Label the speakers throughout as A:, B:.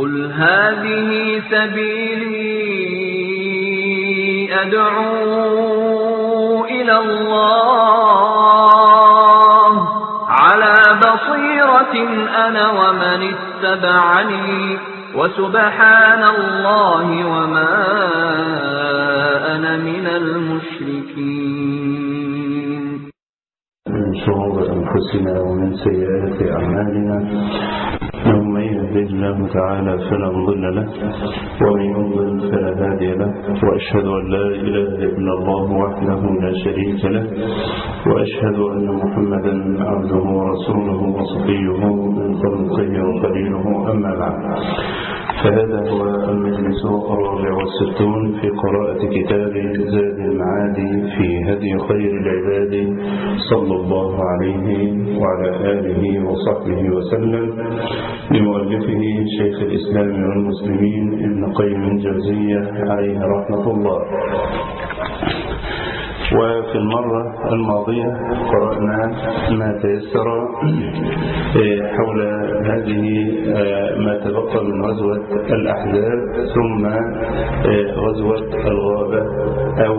A: قل هذه سبيلي أدعو إلى الله على بصيرة أنا ومن اتبعني وسبحان الله وما أنا من المشركين.
B: من شرور أنفسنا ومن سيئات أعمالنا، من يهده الله تعالى فلا مضل له ومن يضلل فلا هادي له، وأشهد أن لا إله إلا الله وحده لا شريك له، وأشهد أن محمدا عبده ورسوله وصفيه من خلقه وخليله. أما بعد، فهذا هو المجلس 64 في قراءة كتاب زاد المعاد في هدي خير العباد صلى الله عليه وعلى آله وصحبه وسلم، لمؤلفه شيخ الإسلام والمسلمين ابن قيم الجوزية عليه رحمة الله. وفي المرة الماضية قرأنا ما تيسر حول هذه ما تبقى من غزوة الأحزاب، ثم غزوة الغابة أو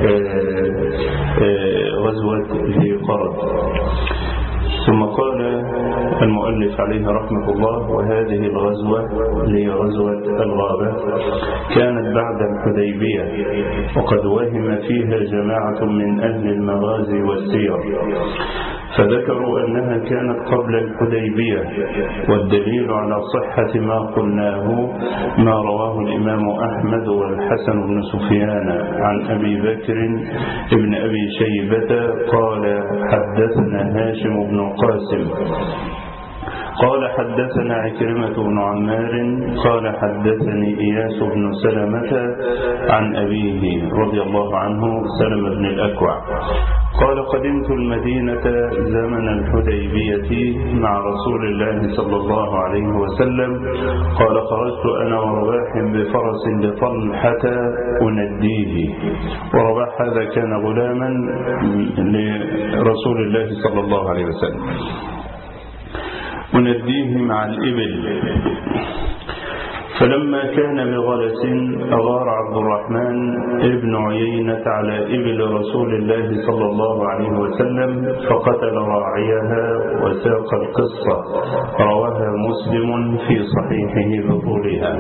B: غزوة ذي قرد. ثم قال المؤلف عليه رحمة الله: وهذه الغزوة لغزوة الغابة كانت بعد الحديبية، وقد وهم فيها جماعة من أهل المغازي والسير، فذكروا أنها كانت قبل الحديبية. والدليل على صحة ما قلناه ما رواه الإمام أحمد والحسن بن سفيان عن أبي بكر ابن أبي شيبة قال: حدثنا هاشم بن قاسم قال حدثنا عكرمة بن عمار قال حدثني إياس بن سلمة عن أبيه رضي الله عنه سلم بن الأكوع قال: قدمت المدينة زمن الحديبية مع رسول الله صلى الله عليه وسلم. قال: خرجت أنا ورباح بفرس لطلحة أنديه. ورباح هذا كان غلاما لرسول الله صلى الله عليه وسلم، أنديه مع الإبل. فلما كان بغلس أغار عبد الرحمن ابن عيينة على إبل رسول الله صلى الله عليه وسلم فقتل راعيها وساق القصة، رواها مسلم في صحيحه بطولها.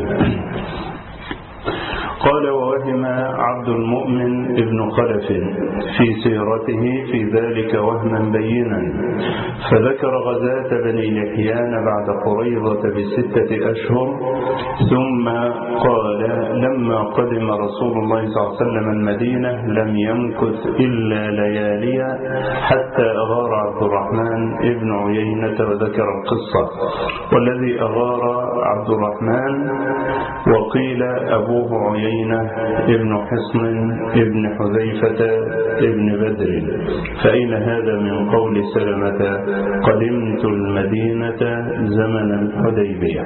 B: قال: ووهم عبد المؤمن ابن خلف في سيرته في ذلك وهما بينا، فذكر غزاة بني لحيان بعد قريظة ب6 أشهر، ثم قال: لما قدم رسول الله صلى الله عليه وسلم المدينة لم يمكث إلا لياليا حتى أغار عبد الرحمن ابن عيينة، وذكر القصة. والذي أغار عبد الرحمن وقيل أبوه عيينة ابن حصن ابن حذيفة ابن بدر. فأين هذا من قول سلمة: قدمت المدينة زمن الحديبية؟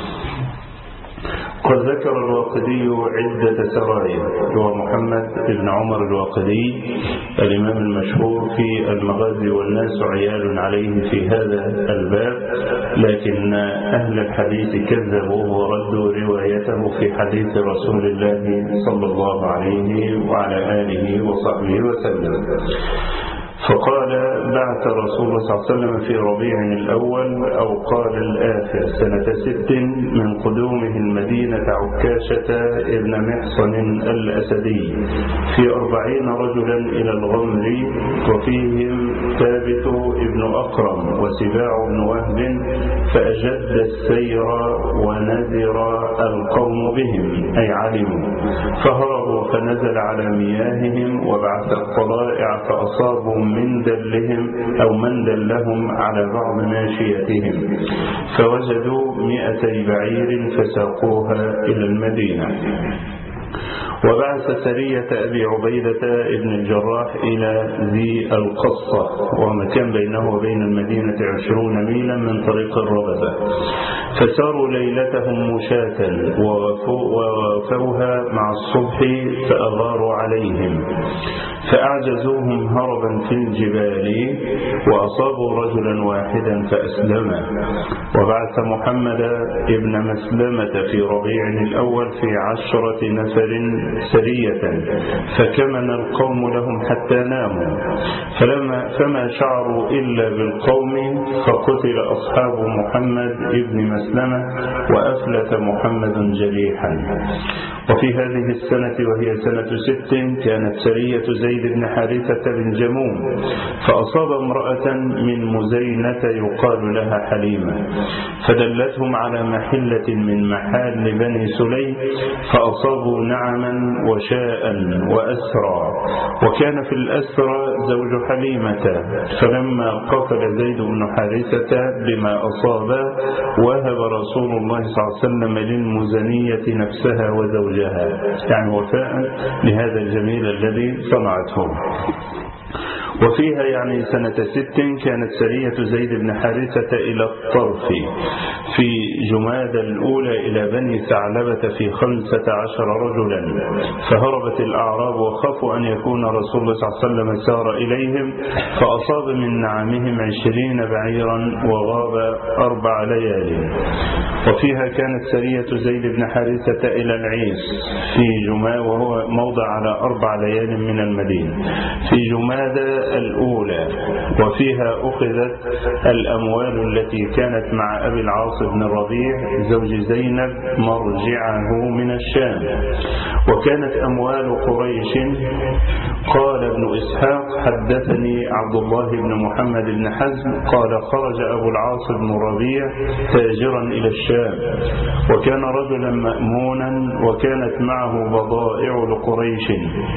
B: قد ذكر الواقدي عدة سرايا، هو محمد بن عمر الواقدي الإمام المشهور في المغازي، والناس عيال عليه في هذا الباب، لكن أهل الحديث كذبوه وردوا روايته في حديث رسول الله صلى الله عليه وعلى آله وصحبه وسلم. فقال: بعث رسول الله صلى الله عليه وسلم في ربيع الأول أو قال الآخر سنة 6 من قدومه المدينة عكاشة ابن محصن الأسدي في 40 رجلا إلى الغمر، وفيهم ثابت ابن أقرم وسباع بن وهب، فأجد السير ونذر القوم بهم أي علموا، فهربوا فنزل على مياههم وبعث الطلائع فأصابوا من دلهم أو من دلهم على بعض ماشيتهم، فوجدوا 200 بعير فساقوها إلى المدينة. وبعث سرية أبي عبيدة ابن الجراح إلى ذي القصة، ومكان بينه وبين المدينة 20 ميلا من طريق الربذة، فساروا ليلتهم مشاة ووافوها مع الصبح فأغاروا عليهم، فأعجزوهم هربا في الجبال وأصابوا رجلا واحدا فأسلما. وبعث محمد ابن مسلمة في ربيع الأول في 10 نفر سرية فكمن القوم لهم حتى ناموا فما شعروا إلا بالقوم فقتل أصحاب محمد ابن مسلمة وأفلت محمد جريحا. وفي هذه السنة وهي سنة 6 كانت سرية زيد بن حارثة بن جموم فأصاب امرأة من مزينة يقال لها حليمة فدلتهم على محلة من محال بني سليم فأصابوا نعما وشاء وأسرى. وكان في الأسرى زوج حليمة فلما قتل زيد بن حارثة بما أصاب وهب رسول الله صلى الله عليه وسلم للمزنية نفسها وزوجها يعني وفاء لهذا الجميل الذي صنعته. وفيها يعني سنة 6 كانت سرية زيد بن حارثة إلى الطرف في جمادى الأولى إلى بني ثعلبة في 15 رجلا فهربت الأعراب وخافوا أن يكون رسول الله صلى الله عليه وسلم سار إليهم فأصاب من نعمهم 20 بعيرا وغاب 4 ليال. وفيها كانت سرية زيد بن حارثة إلى العيس في جمادى وهو موضع على 4 ليال من المدينة في جمادى الأولى. وفيها أخذت الأموال التي كانت مع أبي العاص بن الربيع زوج زينب مرجعه من الشام. وكانت أموال قريش قال ابن إسحاق حدثني عبد الله بن محمد بن حزم قال خرج أبو العاص بن الربيع تاجرا إلى الشام وكان رجلا مأمونا وكانت معه بضائع لقريش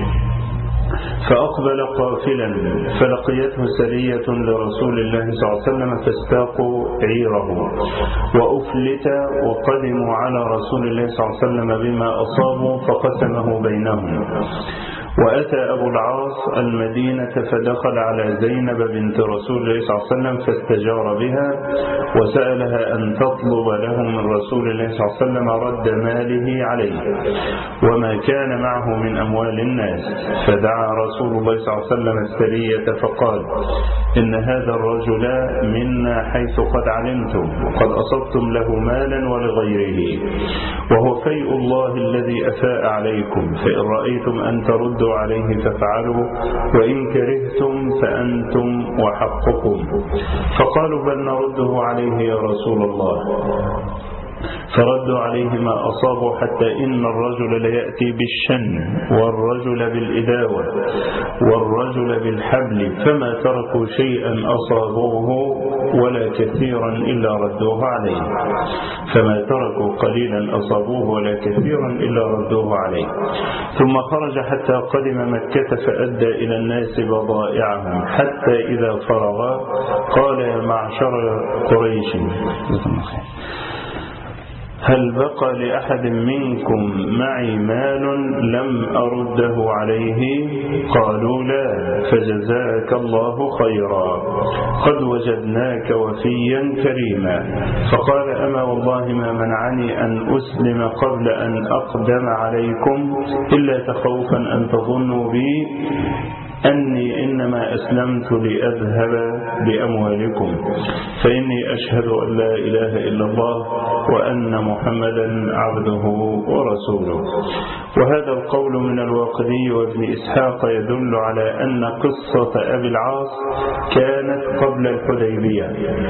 B: فأقبل قافلا فلقيته سرية لرسول الله صلى الله عليه وسلم فاستاقوا عيره وأفلت وقدموا على رسول الله صلى الله عليه وسلم بما أصابوا فقسمه بينهم. وأتى أبو العاص المدينة فدخل على زينب بنت رسول الله صلى الله عليه وسلم فاستجار بها وسألها أن تطلب له من رسول الله صلى الله عليه وسلم رد ماله عليه وما كان معه من أموال الناس. فدعا رسول الله صلى الله عليه وسلم السرية فقال إن هذا الرجل منا حيث قد علمتم وقد أصبتم له مالا ولغيره وهو فيء الله الذي أفاء عليكم فإن رأيتم أن تردوا عليه فافعلوا وإن كرهتم فأنتم وحقكم. فقالوا بل نرده عليه يا رسول الله فردوا عليه ما أصابوا حتى إن الرجل ليأتي بالشن والرجل بالإداوة والرجل بالحبل فما تركوا شيئا أصابوه ولا كثيرا إلا ردوه عليه فما تركوا قليلا أصابوه ولا كثيرا إلا ردوه عليه. ثم خرج حتى قدم مكة فأدى إلى الناس بضائعهم حتى إذا فرغ قال يا معشر قريش هل بقى لأحد منكم معي مال لم أرده عليه؟ قالوا لا فجزاك الله خيرا قد وجدناك وفيا كريما. فقال أما والله ما منعني أن أسلم قبل أن أقدم عليكم إلا تخوفا أن تظنوا بي أني إنما أسلمت لأذهب بأموالكم فإني أشهد أن لا إله إلا الله وأن محمدا عبده ورسوله. وهذا القول من الواقدي وابن إسحاق يدل على أن قصة أبي العاص كانت قبل الحديبية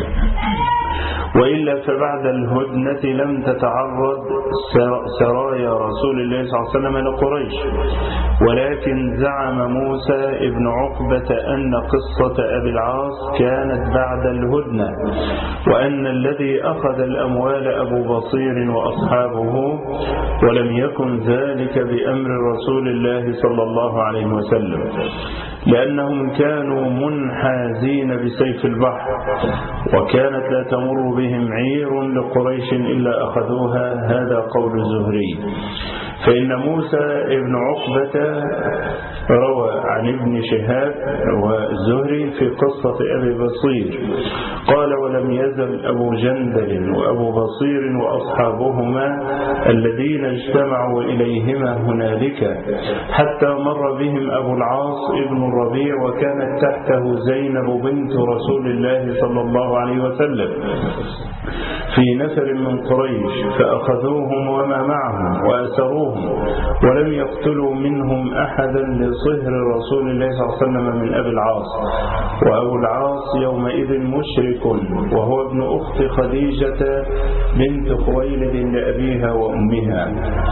B: وإلا فبعد الهدنة لم تتعرض سرايا رسول الله صلى الله عليه وسلم لقريش ولكن زعم موسى ابن عقبة أن قصة أبي العاص كانت بعد الهدنة وأن الذي أخذ الأموال أبو بصير وأصحابه ولم يكن ذلك بأمر رسول الله صلى الله عليه وسلم لأنهم كانوا منحازين بسيف البحر وكانت لا تمر بهم عير لقريش إلا أخذوها. هذا قول الزهري. فإن موسى ابن عقبة روى عن ابن شهاب والزهري في قصة أبي بصير قال: ولم يزل أبو جندل وأبو بصير وأصحابهما الذين اجتمعوا إليهما هنالك حتى مر بهم أبو العاص ابن الربيع وكانت تحته زينب بنت رسول الله صلى الله عليه وسلم في نفر من قريش، فأخذوهم وما معهم وأسروهم ولم يقتلوا منهم أحدا لصهر رسول الله صلى الله عليه وسلم من أبي العاص. وأبو العاص يومئذ مشرك وهو ابن أخت خديجة بنت خويلد لأبيها وأمها.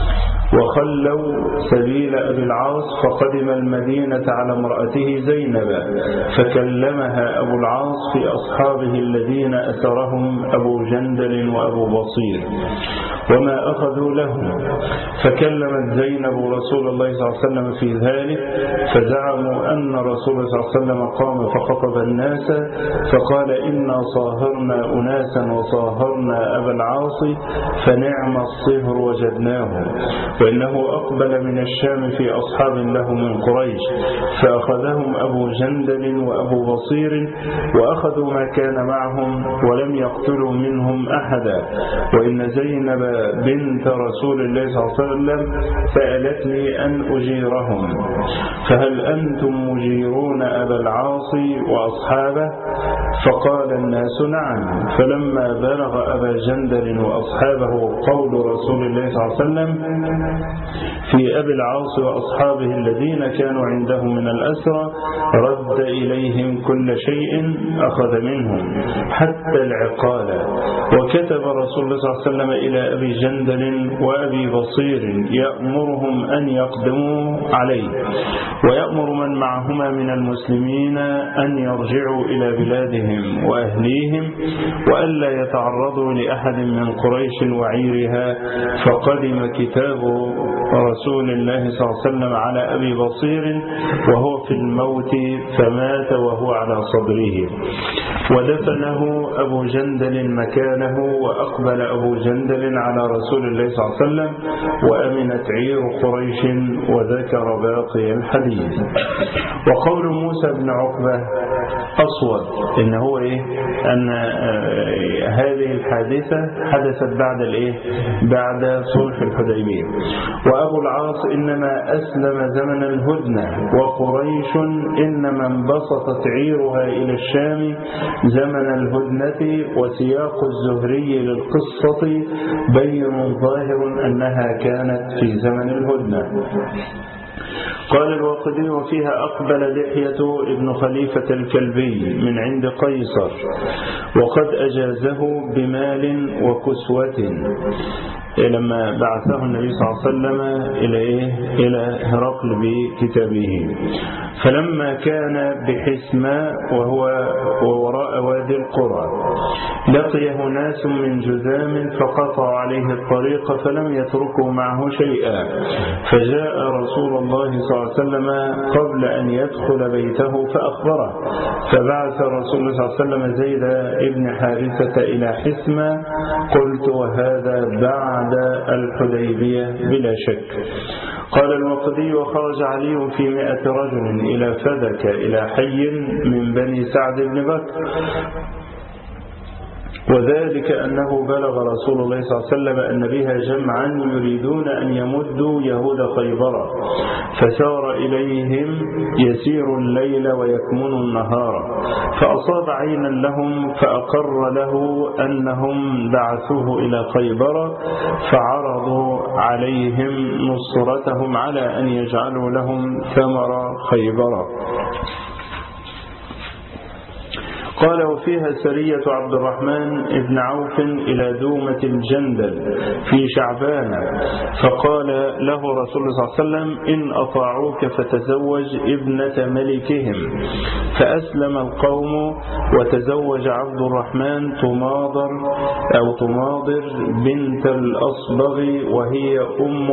B: وخلوا سبيل أبي العاص فقدم المدينة على امرأته زينب فكلمها أبو العاص في أصحابه الذين أسرهم أبو جندل وأبو بصير وما أخذوا لهم، فكلمت زينب رسول الله صلى الله عليه وسلم في ذلك، فزعموا أن رسول الله صلى الله عليه وسلم قام فخطب الناس فقال: إنا صاهرنا أناسا وصاهرنا أبا العاص فنعم الصهر وجدناه، وإنه أقبل من الشام في أصحاب له من قريش، فأخذهم أبو جندل وأبو بصير وأخذوا ما كان معهم ولم يقتلوا منهم أحدا، وإن زينب بنت رسول الله صلى الله عليه وسلم سألتني أن أجيرهم، فهل أنتم مجيرون أبا العاص وأصحابه؟ فقال الناس: نعم. فلما بلغ أبا جندل وأصحابه قول رسول الله صلى الله عليه وسلم في أبي العاص وأصحابه الذين كانوا عنده من الأسرى رد إليهم كل شيء أخذ منهم حتى العقال. وكتب رسول الله صلى الله عليه وسلم إلى أبي جندل وأبي بصير يأمرهم أن يقدموا عليه، ويأمر من معهما من المسلمين أن يرجعوا إلى بلادهم وأهليهم وألا يتعرضوا لأحد من قريش وعيرها. فقدم كتاب رسول الله صلى الله عليه وسلم على أبي بصير وهو في الموت فمات وهو على صدره، ودفنه أبو جندل مكانه، وأقبل أبو جندل على رسول الله صلى الله عليه وسلم وأمنت عير قريش. وذكر باقي الحديث. وقول موسى بن عقبة أصوب إن هو أن هذه الحادثة حدثت بعد صلح الحديبية، وأبو العاص إنما أسلم زمن الهدنة، وقريش إنما انبسطت عيرها إلى الشام زمن الهدنة. وسياق الزهري للقصة بين ظاهر أنها كانت في زمن الهدنة. قال الواقدي: وفيها أقبل لحية ابن خليفة الكلبي من عند قيصر وقد أجازه بمال وكسوة لما بعثه النبي صلى الله عليه وسلم إلى هرقل بكتابه. فلما كان بحسماء وهو وراء وادي القرى لقيه ناس من جذام فقطعوا عليه الطريق فلم يتركوا معه شيئا، فجاء رسول الله صلى الله عليه وسلم قبل أن يدخل بيته فأخبره، فبعث رسول الله صلى الله عليه وسلم زيد ابن حارثة إلى حسماء. قلت: وهذا بعد الحديبية بلا شك. قال الواقدي: وخرج علي في 100 رجل إلى فذك إلى حي من بني سعد بن بكر، وذلك أنه بلغ رسول الله صلى الله عليه وسلم أن بها جمعا يريدون أن يمدوا يهود خيبر، فسار إليهم يسير الليل ويكمن النهار، فأصاب عينا لهم فأقر له أنهم بعثوه إلى خيبر، فعرضوا عليهم نصرتهم على أن يجعلوا لهم ثمر خيبر. قال: وفيها سرية عبد الرحمن بن عوف إلى دومة الجندل في شعبان، فقال له رسول الله صلى الله عليه وسلم: إن أطاعوك فتزوج ابنة ملكهم. فأسلم القوم، وتزوج عبد الرحمن طماضر بنت الأصبغ وهي أم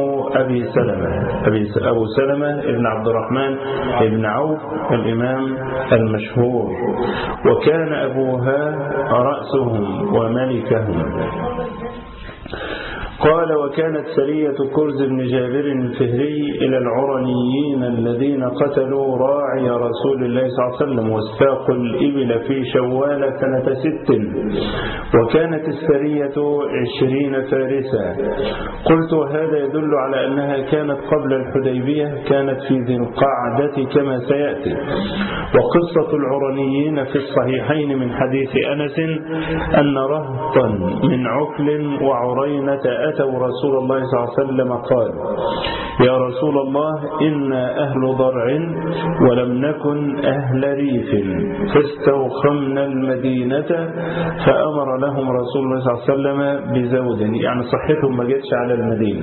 B: أبو سلمة ابن عبد الرحمن ابن عوف الإمام المشهور، وكان أبوها رأسهم وملكهم. قال وكانت سرية كرز بن جابر الفهري إلى العرنيين الذين قتلوا راعي رسول الله صلى الله عليه وسلم واستاقوا الإبل في شوال سنة 6 وكانت السرية 20 فارسا. قلت هذا يدل على أنها كانت قبل الحديبية، كانت في ذي القعدة كما سيأتي. وقصة العرنيين في الصحيحين من حديث أنس أن رهطا من عكل وعرينة أتوا رسول الله صلى الله عليه وسلم قالوا يا رسول الله إنا أهل ضرع ولم نكن أهل ريف فاستوخمنا المدينة فأمر لهم رسول الله صلى الله عليه وسلم بزود، يعني صحتهم ما جتش على المدينة،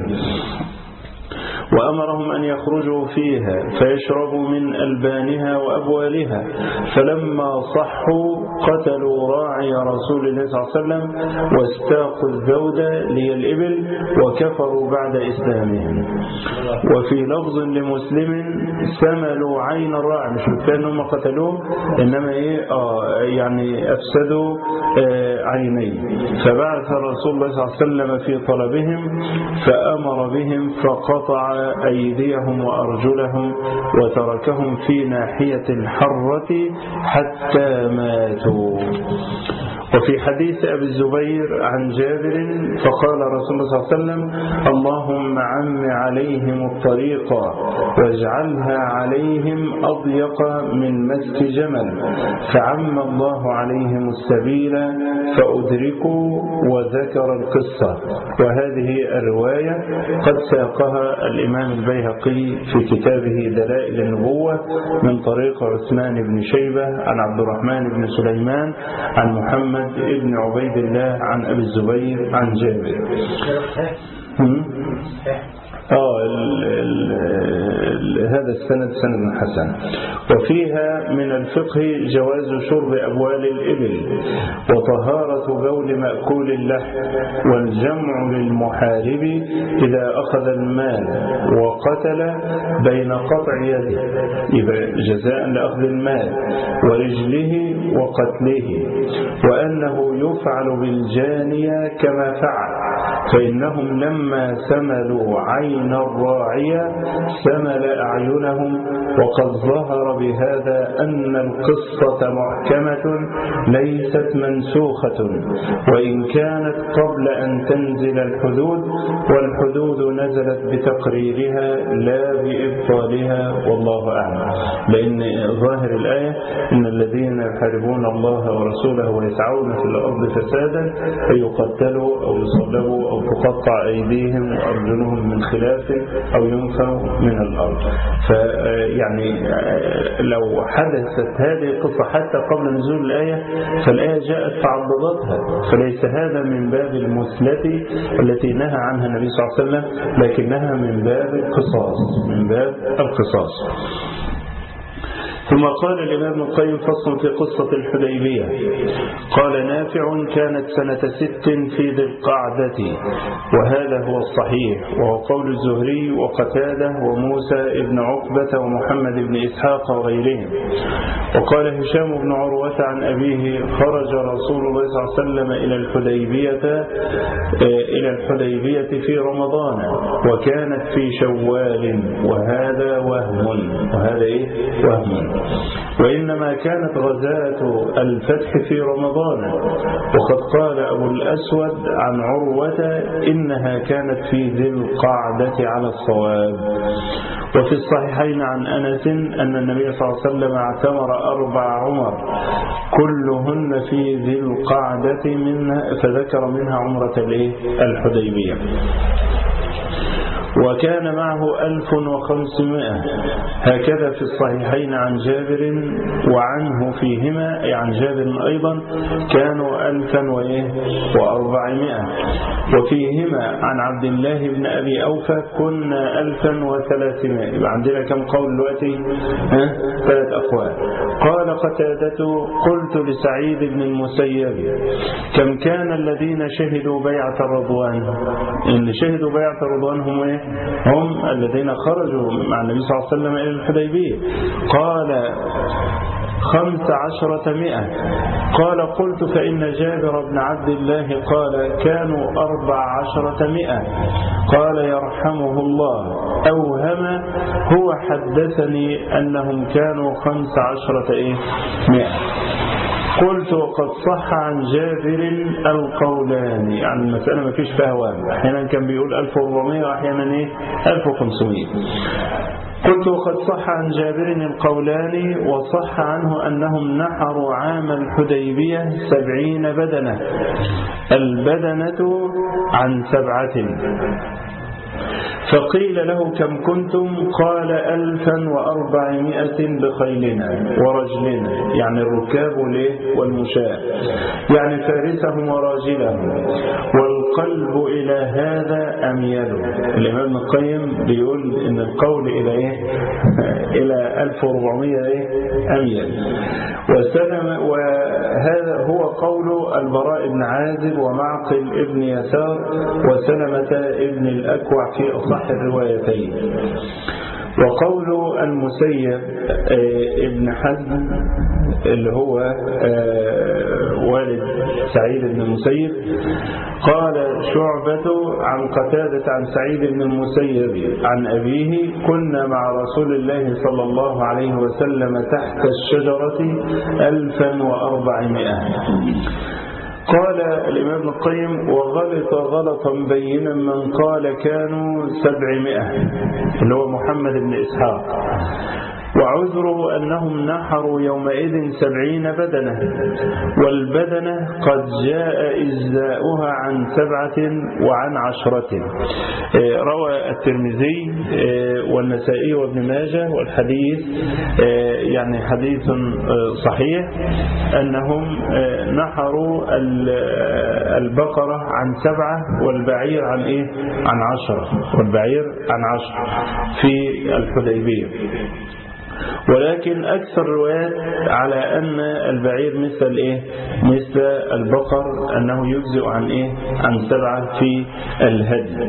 B: وأمرهم أن يخرجوا فيها فيشربوا من ألبانها وأبوالها، فلما صحوا قتلوا راعي رسول الله صلى الله عليه وسلم واستاقوا الزود لي الإبل وكفروا بعد إسلامهم. وفي لفظ لمسلم سملوا عين الراعي، مش كانوا قتلوه إنما يعني أفسدوا عينيه، فبعث رسول الله صلى الله عليه وسلم في طلبهم فأمر بهم فقطع أيديهم وأرجلهم وتركهم في ناحية الحرة حتى ماتوا. وفي حديث أبي الزبير عن جابر فقال رسول الله صلى الله عليه وسلم اللهم عم عليهم الطريق واجعلها عليهم أضيق من مسك جمل، فعم الله عليهم السبيل فأدركوا، وذكر القصة. وهذه الرواية قد ساقها الإمام البيهقي في كتابه دلائل النبوة من طريق عثمان بن شيبة عن عبد الرحمن بن سليمان عن محمد ابن عبيد الله عن أبي الزبير عن جابر. هذا السند سند حسن. وفيها من الفقه جواز شرب أبوال الإبل وطهارة بول مأكول اللحم، والجمع للمحارب إذا أخذ المال وقتل بين قطع يده جزاء لأخذ المال ورجله وقتله، وأنه يفعل بالجانية كما فعل، فإنهم لما سملوا عين الراعية سمل أعينهم. وقد ظهر بهذا أن القصة محكمة ليست منسوخة، وإن كانت قبل أن تنزل الحدود، والحدود نزلت بتقريرها لا بإبطالها، والله أعلم. لأن ظاهر الآية إن الذين يحاربون الله ورسوله ويسعون في الأرض فسادا أن يقتلوا أو يصلبوا أو تقطع أيديهم وأرجلهم من خلاف أو ينفوا من الأرض. فيعني لو حدثت هذه القصة حتى قبل نزول الآية فالآية جاءت فعضدتها، فليس هذا من باب المثلة التي نهى عنها النبي صلى الله عليه وسلم، لكنها من باب القصاص، من باب القصاص. ثم قال الإمام القيم فصل في قصة الحديبية. قال نافع كانت سنة 6 في ذي القعدة، وهذا هو الصحيح، وهو قول الزهري وقتادة وموسى ابن عقبة ومحمد بن إسحاق وغيرهم. وقال هشام بن عروة عن أبيه خرج رسول الله صلى الله عليه وسلم إلى الحديبية في رمضان وكانت في شوال، وهذا وهم، وهم، وإنما كانت غزاة الفتح في رمضان. وقد قال أبو الأسود عن عروة إنها كانت في ذي القعدة على الصواب. وفي الصحيحين عن أنس أن النبي صلى الله عليه وسلم اعتمر 4 عمر كلهن في ذي القعدة فذكر منها عمرة الحديبية. وكان معه 1500 هكذا في الصحيحين عن جابر، وعنه فيهما عن جابر أيضا كانوا 1400، وفيهما عن عبد الله بن أبي أوفى كنا 1300. يبقى عندنا كم قول دلوقتي؟ 3 أقوال. قال قتادة قلت لسعيد بن المسيب كم كان الذين شهدوا بيعة الرضوان؟ إن شهدوا بيعة الرضوان هم هم الذين خرجوا مع النبي صلى الله عليه وسلم إلى الحديبية. قال 15 قال قلت فإن جابر بن عبد الله قال كانوا 14 قال يرحمه الله أوهم هو حدثني أنهم كانوا 15 قلت وقد صح عن جابر القولان، يعني المسألة ما فيش فيها وهم، أحيانا كان بيقول 1400 وأحيانا 1500. قلت وقد صح عن جابر القولان وصح عنه أنهم نحروا عام الحديبية 70 بدنة، البدنة عن 7. فقيل له كم كنتم؟ قال 1400 بخيلنا ورجلنا، يعني الركاب والمشاة، يعني فارسهم وراجلهم، والقلب إلى هذا أميل. الإمام ابن القيم بيقول إن القول إلى 1400 أميل. وهذا هو قول البراء بن عازب ومعقل ابن يسار وسلمة ابن الأكوع في أصح الروايتين. وقول المسيب ابن حزم اللي هو والد سعيد بن المسيب قال شعبة عن قتادة عن سعيد بن المسيب عن أبيه كنا مع رسول الله صلى الله عليه وسلم تحت الشجرة 1400. قال الإمام ابن القيم وغلط غلطا بينا من قال كانوا 700 اللي هو محمد بن إسحاق، وعذروا أنهم نحروا يومئذ 70 بدنة، والبدنة قد جاء إجزاؤها عن 7 وعن 10. روى الترمذي والنسائي وابن ماجه، والحديث يعني حديث صحيح أنهم نحروا البقرة عن 7 والبعير عن عن 10، والبعير عن 10 في الحديبية. ولكن أكثر الروايات على أن البعير مثل البقر، أنه يجزئ عن 7 في الهدي.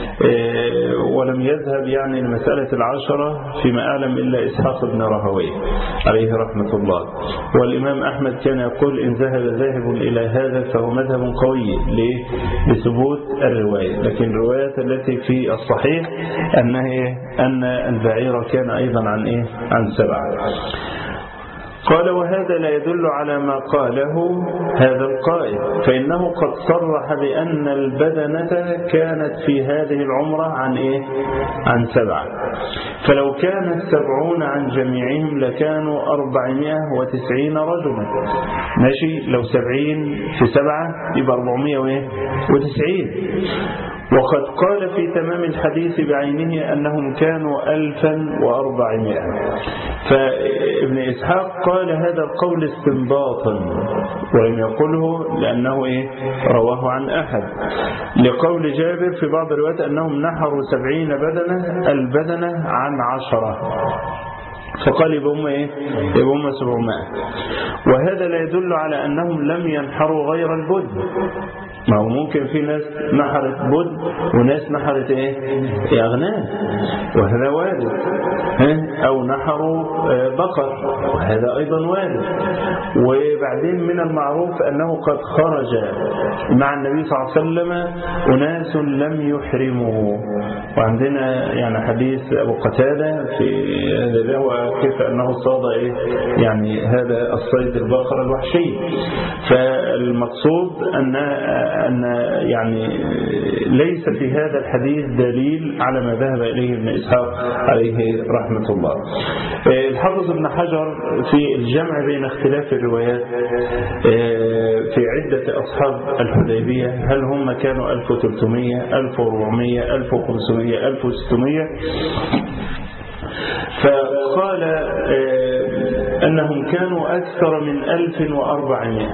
B: ولم يذهب يعني لمسألة 10 فيما أعلم إلا إسحاق بن راهويه عليه رحمة الله. والإمام أحمد كان يقول إن ذهب ذاهب إلى هذا فهو مذهب قوي لثبوت الرواية، لكن الروايات التي في الصحيح أن البعير كان أيضا عن 7. قال وهذا لا يدل على ما قاله هذا القائل، فإنه قد صرح بأن البدنة كانت في هذه العمرة عن 7، فلو كانت 70 عن جميعهم لكانوا 490 رجلا. ماشي، لو 70 في 7 يبقى 490. وقد قال في تمام الحديث بعينه أنهم كانوا 1400. فابن إسحاق قال هذا القول استنباطا ولم يقله لأنه رواه عن أحد، لقول جابر في بعض الروايات أنهم نحروا 70 بدنة، البدنة عن 10، فقال يبقى هم 700. وهذا لا يدل على أنهم لم ينحروا غير البد، ما هو ممكن في ناس نحرت بد وناس نحرت أغنام، وهذا وارد، أو نحروا بقر، وهذا أيضا وارد. وبعدين من المعروف أنه قد خرج مع النبي صلى الله عليه وسلم أناس لم يحرموا. وعندنا يعني حديث أبو قتادة في هذا هو كيف أنه صاد يعني هذا الصيد البقر الوحشي. فالمقصود أن يعني ليس في هذا الحديث دليل على ما ذهب إليه ابن إسحاق عليه رحمة الله. الحافظ ابن حجر في الجمع بين اختلاف الروايات في عدة أصحاب الحديبية، هل هم كانوا 1300 1400 1500 1600، فقال أنهم كانوا أكثر من 1400.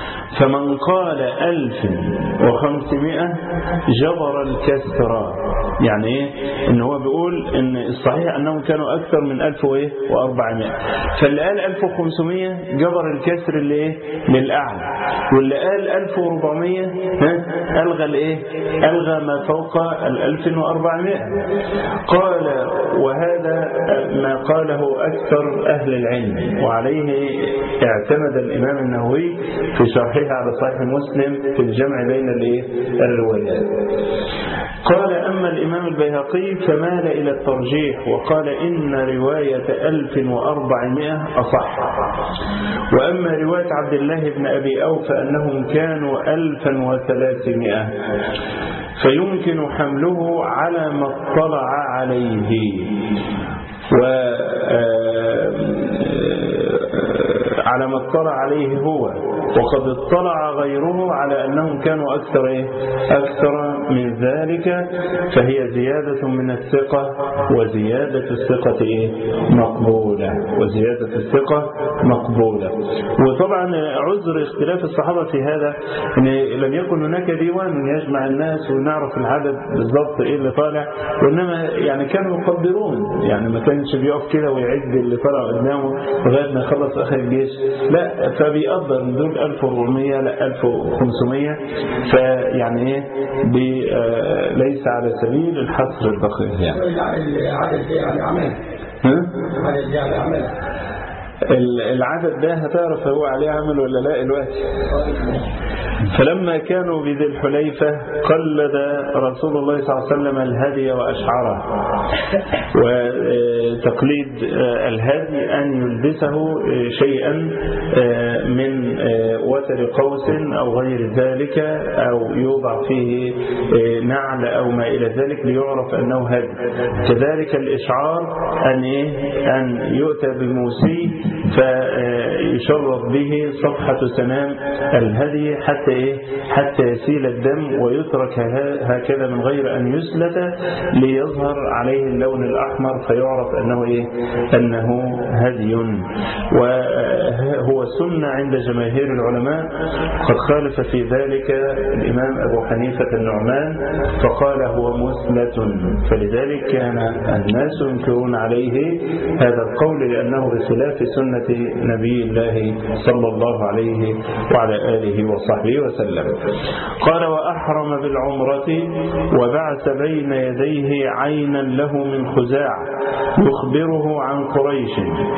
B: فمن قال 1500 جبر الكسر يعني إيه؟ إن هو بيقول إن الصحيح أنهم كانوا أكثر من 1400. فاللي قال 1500 جبر الكسر اللي إيه؟ للأعلى، واللي قال 1400 ألغى الإيه؟ ألغى ما فوق 1400. قال وهذا ما قاله أكثر أهل العلم، وعليه اعتمد الإمام النووي في شرحه على صحيح مسلم في الجمع بين الروايات. قال أما الإمام البيهقي فمال إلى الترجيح وقال إن رواية 1400 أصح، وأما رواية عبد الله بن أبي أوفى أنهم كانوا 1300 فيمكن حمله على ما اطلع عليه، على ما اطلع عليه هو، وقد اطلع غيره على أنهم كانوا أكثر من ذلك، فهي زيادة من الثقة، وزيادة الثقة مقبولة، وزيادة الثقة مقبولة. وطبعا عذر اختلاف الصحابة في هذا أن لم يكن هناك ديوان يجمع الناس ونعرف العدد بالضبط إيه اللي طالع، وإنما يعني كانوا يقدرون، يعني ما كانش بيقف كده ويعد اللي طلع قدامه لغاية ما يخلص آخر الجيش، لا، فبيقدر من دول 1400 لا 1500، فيعني ايه ليس على سبيل الحصر الدقيق يعني. العدد ده هتعرف هو عليه عمل ولا لا الوقت. فلما كانوا بذي الحليفة قلد رسول الله صلى الله عليه وسلم الهدي وأشعره. وتقليد الهدي أن يلبسه شيئا من وتر قوس أو غير ذلك، أو يوضع فيه نعل أو ما إلى ذلك ليعرف أنه هدي. كذلك الإشعار أن يؤتى بموسي فيشرف به صفحة سنام الهدي حتى يسيل الدم ويترك هكذا من غير أن يسلت ليظهر عليه اللون الأحمر فيعرف أنه هدي. وهو سنة عند جماهير العلماء، قد خالف في ذلك الإمام أبو حنيفة النعمان فقال هو مسلة، فلذلك كان الناس ينكرون عليه هذا القول لأنه بخلاف سنة نبي الله صلى الله عليه وعلى آله وصحبه وسلم. قال وأحرم بالعمرة وبعث بين يديه عينا له من خزاع يخبره عن قريش،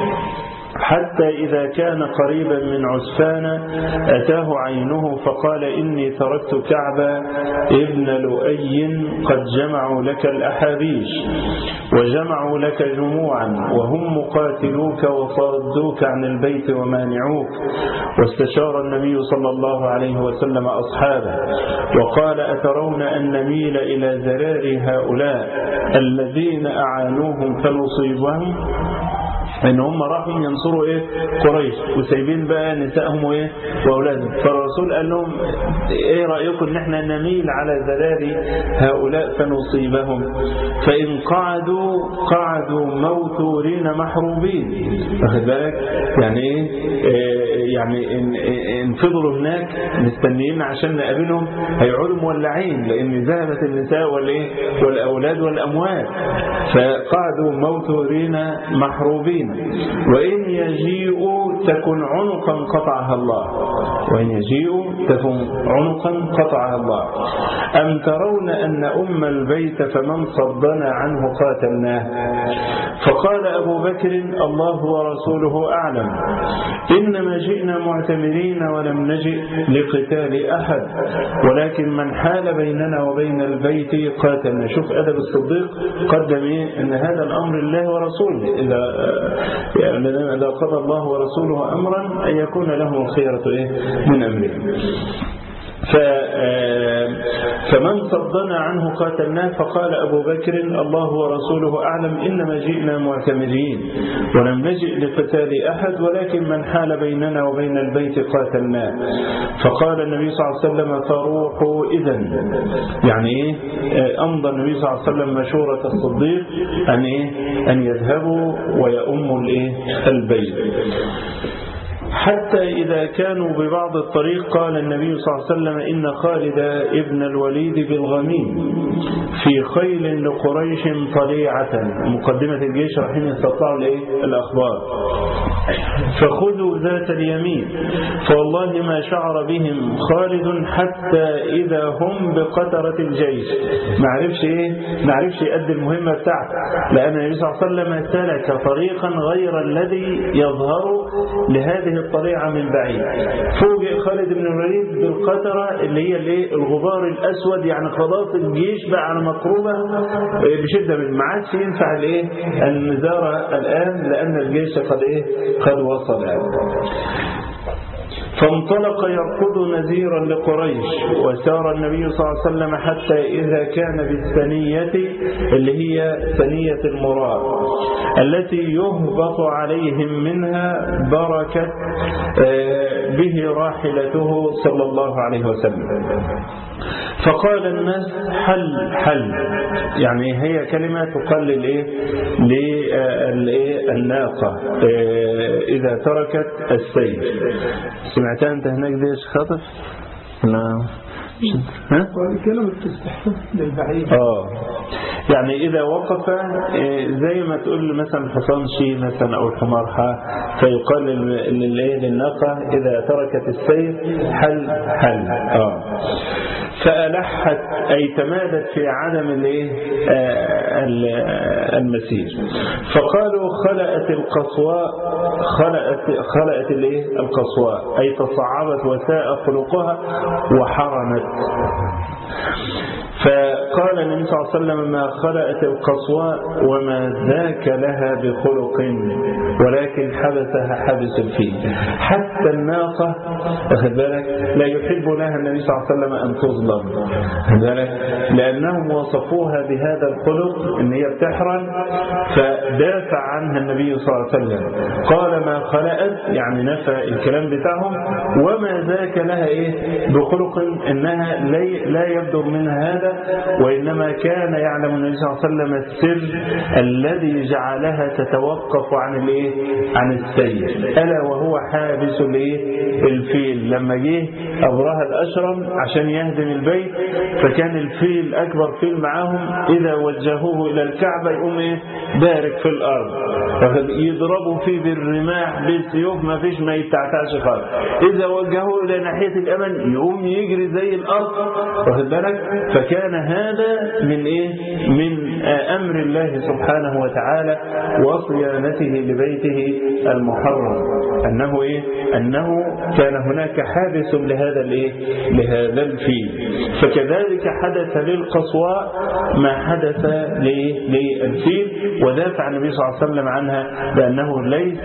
B: حتى إذا كان قريبا من عسفان أتاه عينه فقال إني تركت كعب ابن لؤي قد جمعوا لك الأحابيش وجمعوا لك جموعا وهم مقاتلوك وصادوك عن البيت ومانعوك. واستشار النبي صلى الله عليه وسلم أصحابه وقال أترون أن نميل إلى ذرار هؤلاء الذين أعانوهم فنصيبهم؟ ان هم راحوا ينصروا قريش وسايبين بقى نسائهم واولادهم. فالرسول قال لهم ايه رايكم ان احنا نميل على ذرار هؤلاء فنصيبهم؟ فان قعدوا موتورين محروبين. واخد بالك يعني يعني ان فضلوا هناك مستنيين عشان نقابلهم هيقعدوا مولعين، لان ذهبت النساء والاولاد والاموال. فقعدوا موتورين محروبين. وإن يجيئوا تكن عنقا قطعها الله، وإن يجيئوا تكن عنقا قطعها الله. أم ترون أن أم البيت فمن صدنا عنه قاتلناه؟ فقال أبو بكر الله ورسوله أعلم، إنما جئنا معتمرين ولم نجئ لقتال أحد، ولكن من حال بيننا وبين البيت قاتلنا. شوف أدب الصديق، قدم أن هذا الأمر الله ورسوله، إذا قضى الله ورسوله أمرا أن يكون له الخيرة من أمره. فمن صدنا عنه قاتلناه. فقال أبو بكر الله ورسوله أعلم، إنما جئنا معتمرين ولم نجئ لقتال أحد، ولكن من حال بيننا وبين البيت قاتلناه. فقال النبي صلى الله عليه وسلم فروحوا إذن، يعني أمضى النبي صلى الله عليه وسلم مشورة الصديق أن يذهبوا ويؤموا البيت. حتى إذا كانوا ببعض الطريق قال النبي صلى الله عليه وسلم إن خالد ابن الوليد بالغميم في خيل لقريش طليعة. مقدمة الجيش رايحين يستطلعوا الأخبار. فخذوا ذات اليمين فوالله ما شعر بهم خالد حتى إذا هم بقترة الجيش. ما عرفش يؤدي المهمة بتاعته، لأن النبي صلى الله عليه وسلم سلك طريقا غير الذي يظهر لهذه الطليعة من بعيد. فوجئ خالد بن الوليد بالقترة اللي هي الغبار الأسود، يعني خلاص الجيش بقى على مقربة بشدة، ما عادش ينفع النزارة الآن لأن الجيش قد وصل. فانطلق يركض نذيرا لقريش، وسار النبي صلى الله عليه وسلم حتى إذا كان بالثنية اللي هي ثنية المراد التي يهبط عليهم منها بركة به راحلته صلى الله عليه وسلم. فقال الناس حل، يعني هي كلمة تقال للناقة إذا تركت السير. سمعتها أنت هناك دي خطف؟ لا
C: كلمة تستحسن للبعيد.
B: يعني إذا وقف زي ما تقول مثلا الحصان شي مثلا أو الحمار ها، فيقال للناقة إذا تركت السير حل. فألحت أي تمادت في عدم المسير. فقالوا خلأت القصواء أي تصعبت وساء خلقها وحرمت. فقال النبي صلى الله عليه وسلم ما خلأت القصواء وما ذاك لها بخلق ولكن حبسها حبس الفيل. حتى الناقة أخذ بالك لا يحب لها النبي صلى الله عليه وسلم أن تظلم، لأنهم وصفوها بهذا الخلق إن هي بتحرم، فدافع عنها النبي صلى الله عليه وسلم. قال ما خلأت يعني نفى الكلام بتاعهم، وما ذاك لها بخلق إنها لا يبدو منها هذا، وإنما كان يعلم النبي صلى الله عليه وسلم السر الذي جعلها تتوقف عن السير، ألا وهو حابس الفيل. لما جه أبرهة الأشرم عشان يهدم البيت، فكان الفيل أكبر فيل معاهم إذا وجهوه إلى الكعبة يقوم بارك في الأرض، يضربوا فيه بالرماح بالسيوف ما يتعتعش خالص. إذا وجهوه إلى ناحية الأمن يقوم يجري زي الأرض، واخد بالك. فكان هذا من أمر الله سبحانه وتعالى وصيانته لبيته المحرم، أنه كان هناك حابس لهذا الفيل. فكذلك حدث للقصواء ما حدث للفيل، ودافع النبي صلى الله عليه وسلم عنها لأنه ليس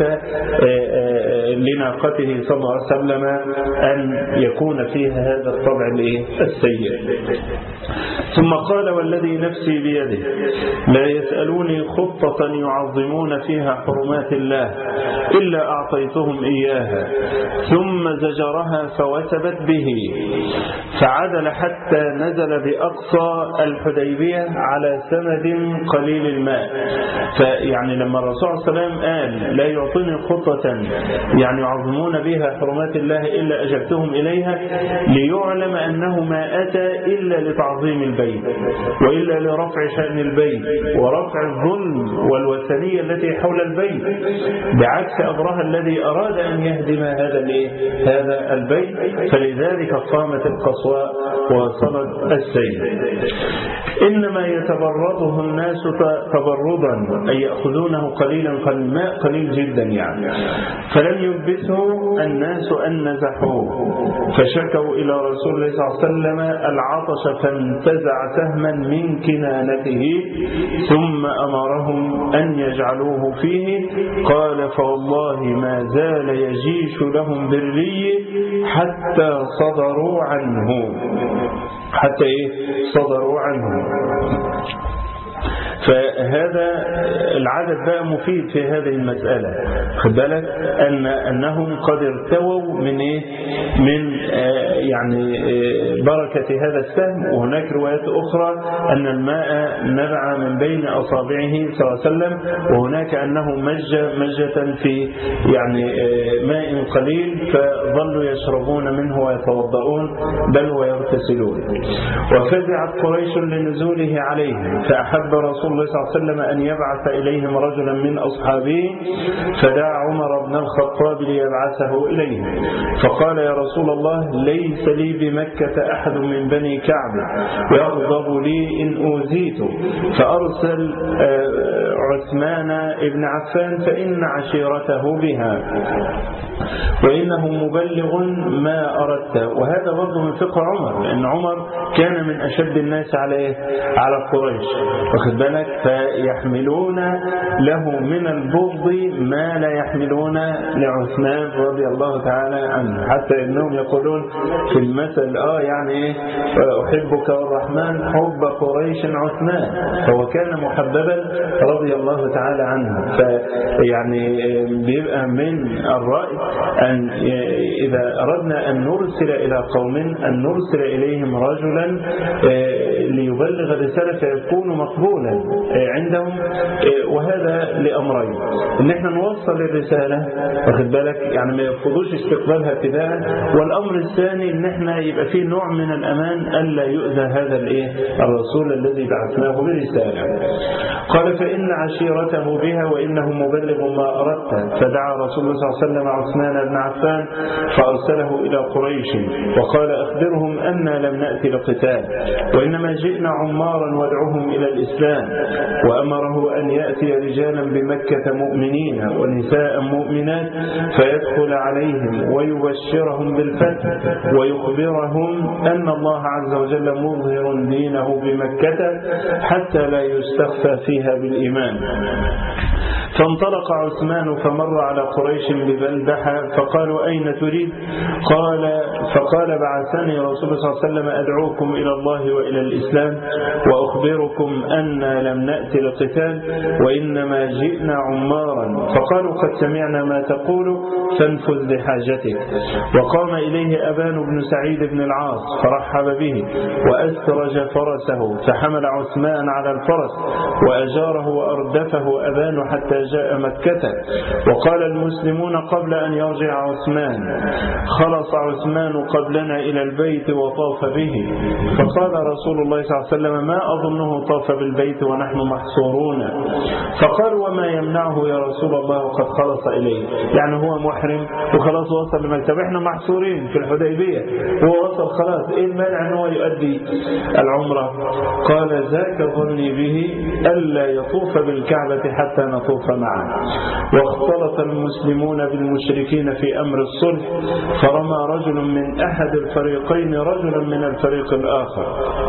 B: لناقته صلى الله عليه وسلم أن يكون فيها هذا الطبع السيء. ثم قال والذي نفسي بيده لا يسألوني خطة يعظمون فيها حرمات الله إلا أعطيتهم إياها. ثم زجرها فوثبت به فعدل حتى نزل بأقصى الحديبية على سمد قليل الماء. فيعني لما الرسول صلى الله عليه وسلم قال لا يعطيني خطة يعني يعظمون بها حرمات الله إلا أجبتهم إليها، ليعلم أنه ما أتى إلا لتعظيم البيت وإلا لرفع شأن البيت ورفع الظلم والوثنية التي حول البيت، بعكس أبرهة الذي أراد أن يهدم هذا البيت. فلذلك قامت القصواء وصلت السيل. إنما يتبرده الناس تبردا أي يأخذونه قليلا، فالماء قليل جدا يعني. فلم يلبثه الناس أن نزحوه، فشكوا إلى رسول الله صلى الله عليه وسلم العطش فانتزع سهما من كنانته ثم أمرهم أن يجعلوه فيه. قال فوالله ما زال يجيش لهم بالري حتى صدروا عنه. فهذا العدد بقى مفيد في هذه المسألة. خد بالك أنهم قد ارتووا من إيه؟ من يعني بركة هذا السهم. وهناك روايات أخرى أن الماء نبع من بين أصابعه صلى الله عليه وسلم، وهناك أنه مجة في يعني ماء قليل فظلوا يشربون منه ويتوضؤون بل ويغتسلون. وفزعت قريش لنزوله عليهم، فأحب رسول الله صلى الله عليه وسلم أن يبعث إليهم رجلا من أصحابه، فدعا عمر بن الخطاب ليبعثه إليهم، فقال يا رسول الله ليس لي بمكة أحد من بني كعب يغضب لي إن أوذيت، فأرسل عثمان بن عفان فإن عشيرته بها وإنه مبلغ ما أردت. وهذا برضه من فقه عمر، لأن عمر كان من أشد الناس على قريش، واخد بالك، فيحملون له من البغض ما لا يحملون لعثمان رضي الله تعالى عنه، حتى إنهم يقولون في المثل يعني أحبك والرحمن حب قريش عثمان، فهو كان محببا رضي الله تعالى عنه. فيعني بيبقى من الرأي أن إذا أردنا أن نرسل إلى قوم أن نرسل إليهم رجلا ليبلغ الرسالة فيكون مقبولا عندهم، وهذا لأمرين: إن احنا نوصل الرسالة، واخد بالك، يعني ما يرفضوش استقبالها ابتداء، والأمر الثاني إن احنا يبقى فيه نوع من الأمان ألا يؤذى هذا الرسول الذي بعثناه برسالة. قال فإن عشيرته بها وإنه مبلغ ما أردت، فدعا رسول الله صلى الله عليه وسلم عثمان بن عفان فأرسله إلى قريش وقال أخبرهم أننا لم نأتي لقتال، وإنما جئنا عمارا وادعوهم إلى الإسلام، وأمره أن يأتي رجالا بمكة مؤمنين ونساء مؤمنات فيدخل عليهم ويبشرهم بالفتح ويخبرهم أن الله عز وجل مظهر دينه بمكة حتى لا يستخفى فيها بالإيمان. فانطلق عثمان فمر على قريش ببلدحة فقالوا أين تريد؟ فقال بعثني رسول الله صلى الله عليه وسلم أدعوكم إلى الله وإلى الإسلام وأخبركم أن لم نأتي لقتال وإنما جئنا عمارا. فقالوا قد سمعنا ما تقول فانفذ لحاجتك. وقام إليه أبان بن سعيد بن العاص فرحب به وأسرج فرسه، فحمل عثمان على الفرس وأجاره وأردفه أبان حتى جاء مكة. وقال المسلمون قبل أن يرجع عثمان خلص عثمان قبلنا إلى البيت وطاف به. فقال رسول الله صلى الله عليه وسلم ما أظنه طاف بالبيت ونحن محصورون. فقال وما يمنعه يا رسول الله وقد خلص إليه، يعني هو محرم وخلاص وصل لمكة، احنا محصورين في الحديبية هو وصل خلاص، ايه المانع ان هو يؤدي العمرة؟ قال ذاك ظني به ألا يطوف بالكعبة حتى نطوف معه. واختلط المسلمون بالمشركين في أمر الصلح، فرمى رجل من أحد الفريقين رجلا من الفريق الآخر،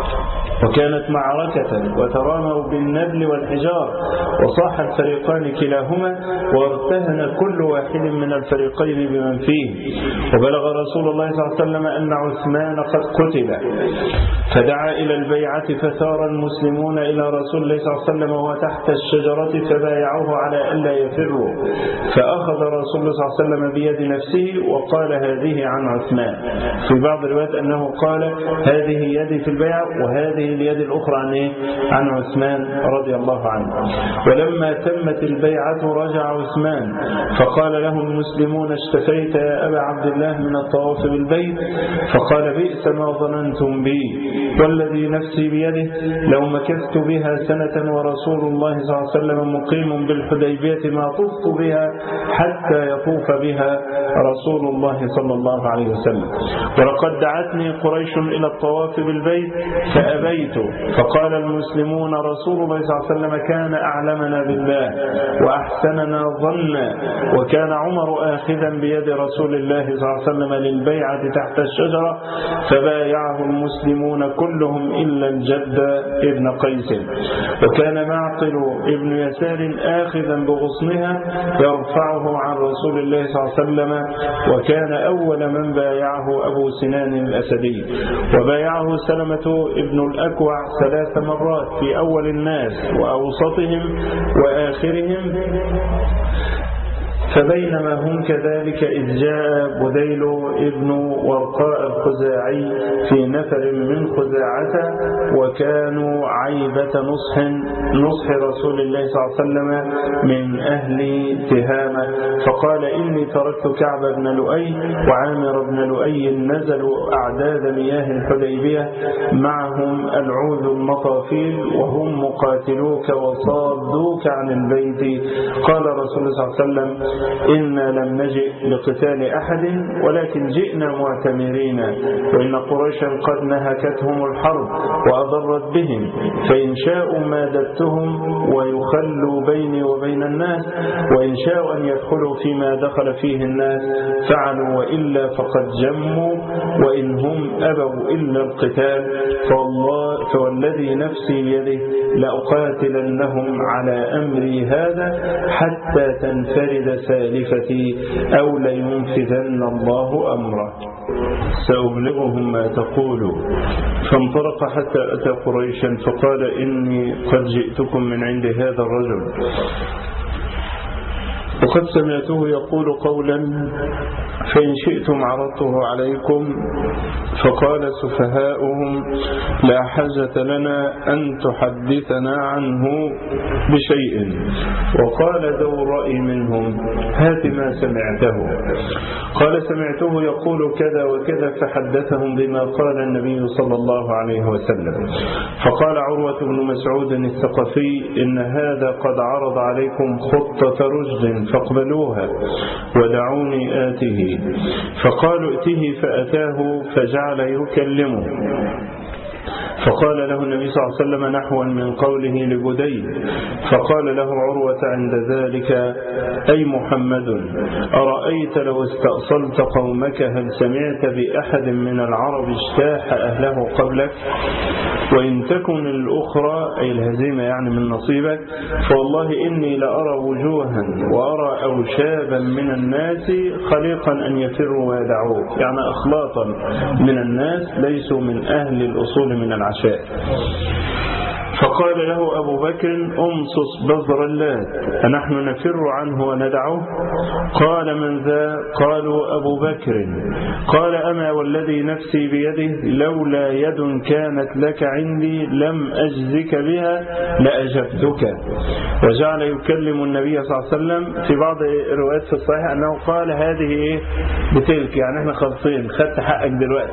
B: وكانت معركة وتراموا بالنبل والحجار، وصاح الفريقان كلاهما وارتهن كل واحد من الفريقين بمن فيه. وبلغ رسول الله صلى الله عليه وسلم أن عثمان قد قتل، فدعا إلى البيعة فثار المسلمون إلى رسول الله صلى الله عليه وسلم وهو تحت الشجرة فبايعوه على ألا يفروا. فأخذ رسول الله صلى الله عليه وسلم بيد نفسه وقال هذه عن عثمان. في بعض الروايات أنه قال هذه يدي في البيعة وهذه اليد الأخرى عن عثمان رضي الله عنه. ولما تمت البيعة رجع عثمان فقال له المسلمون اشتفيت يا أبا عبد الله من الطواف بالبيت؟ فقال بئس ما ظننتم بي والذي نفسي بيده لو مكثت بها سنة ورسول الله صلى الله عليه وسلم مقيم بالحديبية ما طفت بها حتى يطوف بها رسول الله صلى الله عليه وسلم. ولقد دعتني قريش إلى الطواف بالبيت فأبيت. فقال المسلمون رسول الله صلى الله عليه وسلم كان أعلمنا بالله وأحسننا ظنا، وكان عمر آخذا بيد رسول الله صلى الله عليه وسلم للبيعة تحت الشجرة، فبايعه المسلمون كلهم إلا الجد ابن قيس. وكان معقل ابن يسار آخذا بغصنها يرفعه عن رسول الله صلى الله عليه وسلم وكان أول من بايعه أبو سنان الأسدي، وبايعه سلمة ابن الأكوع 3 مرات في أول الناس وأوسطهم وآخرهم. فبينما هم كذلك إذ جاء بديل ابن ورقاء الخزاعي في نفر من خزاعة، وكانوا عيبة نصح رسول الله صلى الله عليه وسلم من أهل تهامة، فقال إني تركت كعب بن لؤي وعامر بن لؤي نزلوا أعداد مياه الحديبية معهم العوذ المطافيل وهم مقاتلوك وصادوك عن البيت. قال رسول الله صلى الله عليه وسلم إنا لم نجئ لقتال أحد ولكن جئنا معتمرين، وإن قريشا قد نهكتهم الحرب وأضرت بهم، فإن شاءوا مادتهم ويخلوا بيني وبين الناس، وإن شاءوا أن يدخلوا فيما دخل فيه الناس فعلوا، وإلا فقد جموا، وإن هم أبوا إلا القتال فوالذي نفسي بيده لأقاتلنهم على أمري هذا حتى تنفرد سالفتي أو لينفذن الله أمره، سأبلغهم ما تقول. فانطلق حتى أتى قريشا فقال إني قد جئتكم من عند هذا الرجل، وقد سمعته يقول قولا فإن شئتم عرضته عليكم. فقال سفهاؤهم لا حاجة لنا أن تحدثنا عنه بشيء. وقال ذو الرأي منهم هات ما سمعته. قال سمعته يقول كذا وكذا، فحدثهم بما قال النبي صلى الله عليه وسلم. فقال عروة بن مسعود الثقفي إن هذا قد عرض عليكم خطة رشد فاقبلوها ودعوني آته. فقالوا ائته فأتاه فجعل يكلمه، فقال له النبي صلى الله عليه وسلم نحوا من قوله لبديل. فقال له عروة عند ذلك أي محمد أرأيت لو استأصلت قومك هل سمعت بأحد من العرب اجتاح أهله قبلك؟ وإن تكن الأخرى أي الهزيمة يعني من نصيبك فوالله إني لأرى وجوها وأرى أوشابا من الناس خليقا أن يفروا ويدعوك، يعني أخلاطا من الناس ليسوا من أهل الأصول من العشاء. فقال له أبو بكر أمصص بذر اللات أنحن نفر عنه وندعه؟ قال من ذا؟ قالوا أبو بكر. قال أما والذي نفسي بيده لولا يد كانت لك عندي لم أجزك بها لأجبتك. وجعل يكلم النبي صلى الله عليه وسلم. في بعض الروايات في الصحيح أنه قال هذه بتلك، يعني احنا خلصين خدت حقك دلوقتي.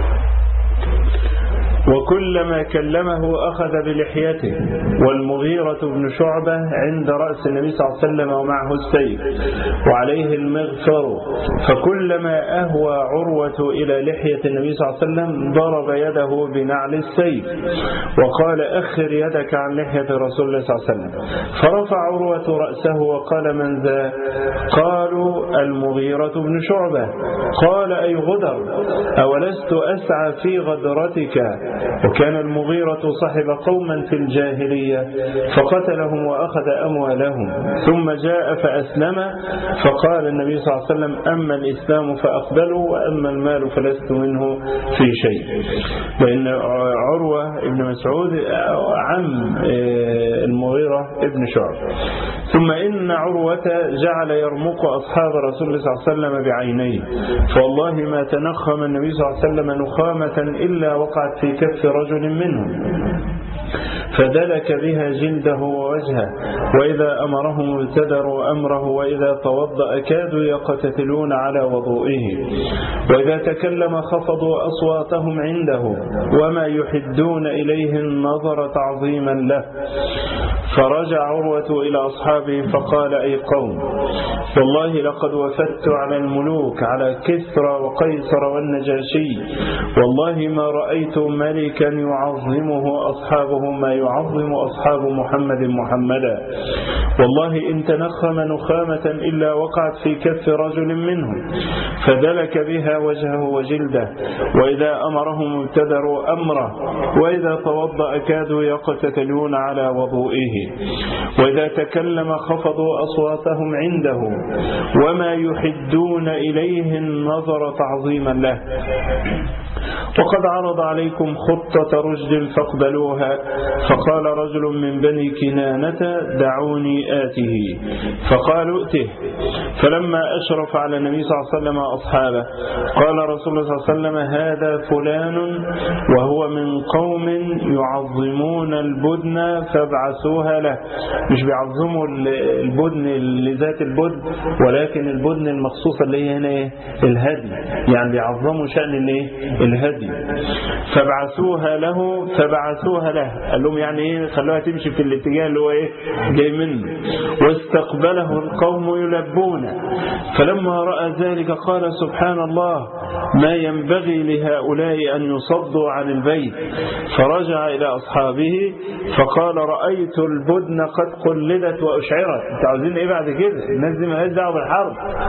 B: وكلما كلمه أخذ بلحيته. والمغيرة بن شعبة عند رأس النبي صلى الله عليه وسلم ومعه السيف وعليه المغفر، فكلما أهوى عروة إلى لحية النبي صلى الله عليه وسلم ضرب يده بنعل السيف وقال أخر يدك عن لحية رسول الله صلى الله عليه وسلم. فرفع عروة رأسه وقال من ذا؟ قالوا المغيرة بن شعبة. قال أي غدر أولست أسعى في غدرتك؟ وكان المغيرة صاحب قوما في الجاهلية فقتلهم وأخذ أموالهم ثم جاء فأسلم. فقال النبي صلى الله عليه وسلم أما الإسلام فأقبله وأما المال فلست منه في شيء. لأن عروة ابن مسعود عم المغيرة ابن شعب. ثم إن عروة جعل يرمق أصحاب رسول الله صلى الله عليه وسلم بعينيه، فوالله ما تنخم النبي صلى الله عليه وسلم نخامة إلا وقعت في كف رجل منهم فدلك بها جلده ووجهه، وإذا أمرهم ابتدروا أمره، وإذا توضأ كادوا يقتتلون على وضوئه، وإذا تكلم خفضوا أصواتهم عنده وما يحدون إليه النظر تعظيما له. فرجع عروة إلى أصحابه فقال أي قوم والله لقد وفدت على الملوك على كسرى وقيصر والنجاشي، والله ما رأيت ملكا يعظمه أصحابه ما يعظم أصحاب محمدا، والله إن تنخم نخامة إلا وقعت في كف رجل منهم فدلك بها وجهه وجلده، وإذا أمرهم ابتدروا أمره، وإذا توضأ كادوا يقتتلون على وضوئه، وإذا تكلم خفضوا أصواتهم عنده، وما يحدون إليه النظر تعظيما له. وقد عرض عليكم خطة رشد فاقبلوها، فقال رجل من بني كنانة دعوني آته، فقالوا ائته. فلما أشرف على النبي صلى الله عليه وسلم أصحابه قال رسول الله صلى الله عليه وسلم هذا فلان وهو من قوم يعظمون البدن فابعثوها له. مش بيعظموا البدن لذات البدن، ولكن البدن المخصوصة اللي هي هنا الهدي، يعني بيعظموا شأن الهدي. فبعثوها له قال لهم يعني ايه، خلوها تمشي في الاتجاه اللي هو ايه جاي منه. واستقبله القوم يلبون، فلما رأى ذلك قال سبحان الله ما ينبغي لهؤلاء أن يصدوا عن البيت. فرجع إلى أصحابه فقال رأيت البدن قد قلدت وأشعرت. انتوا عاوزين ايه بعد كده؟ الناس دي مالهاش دعوه بالحرب.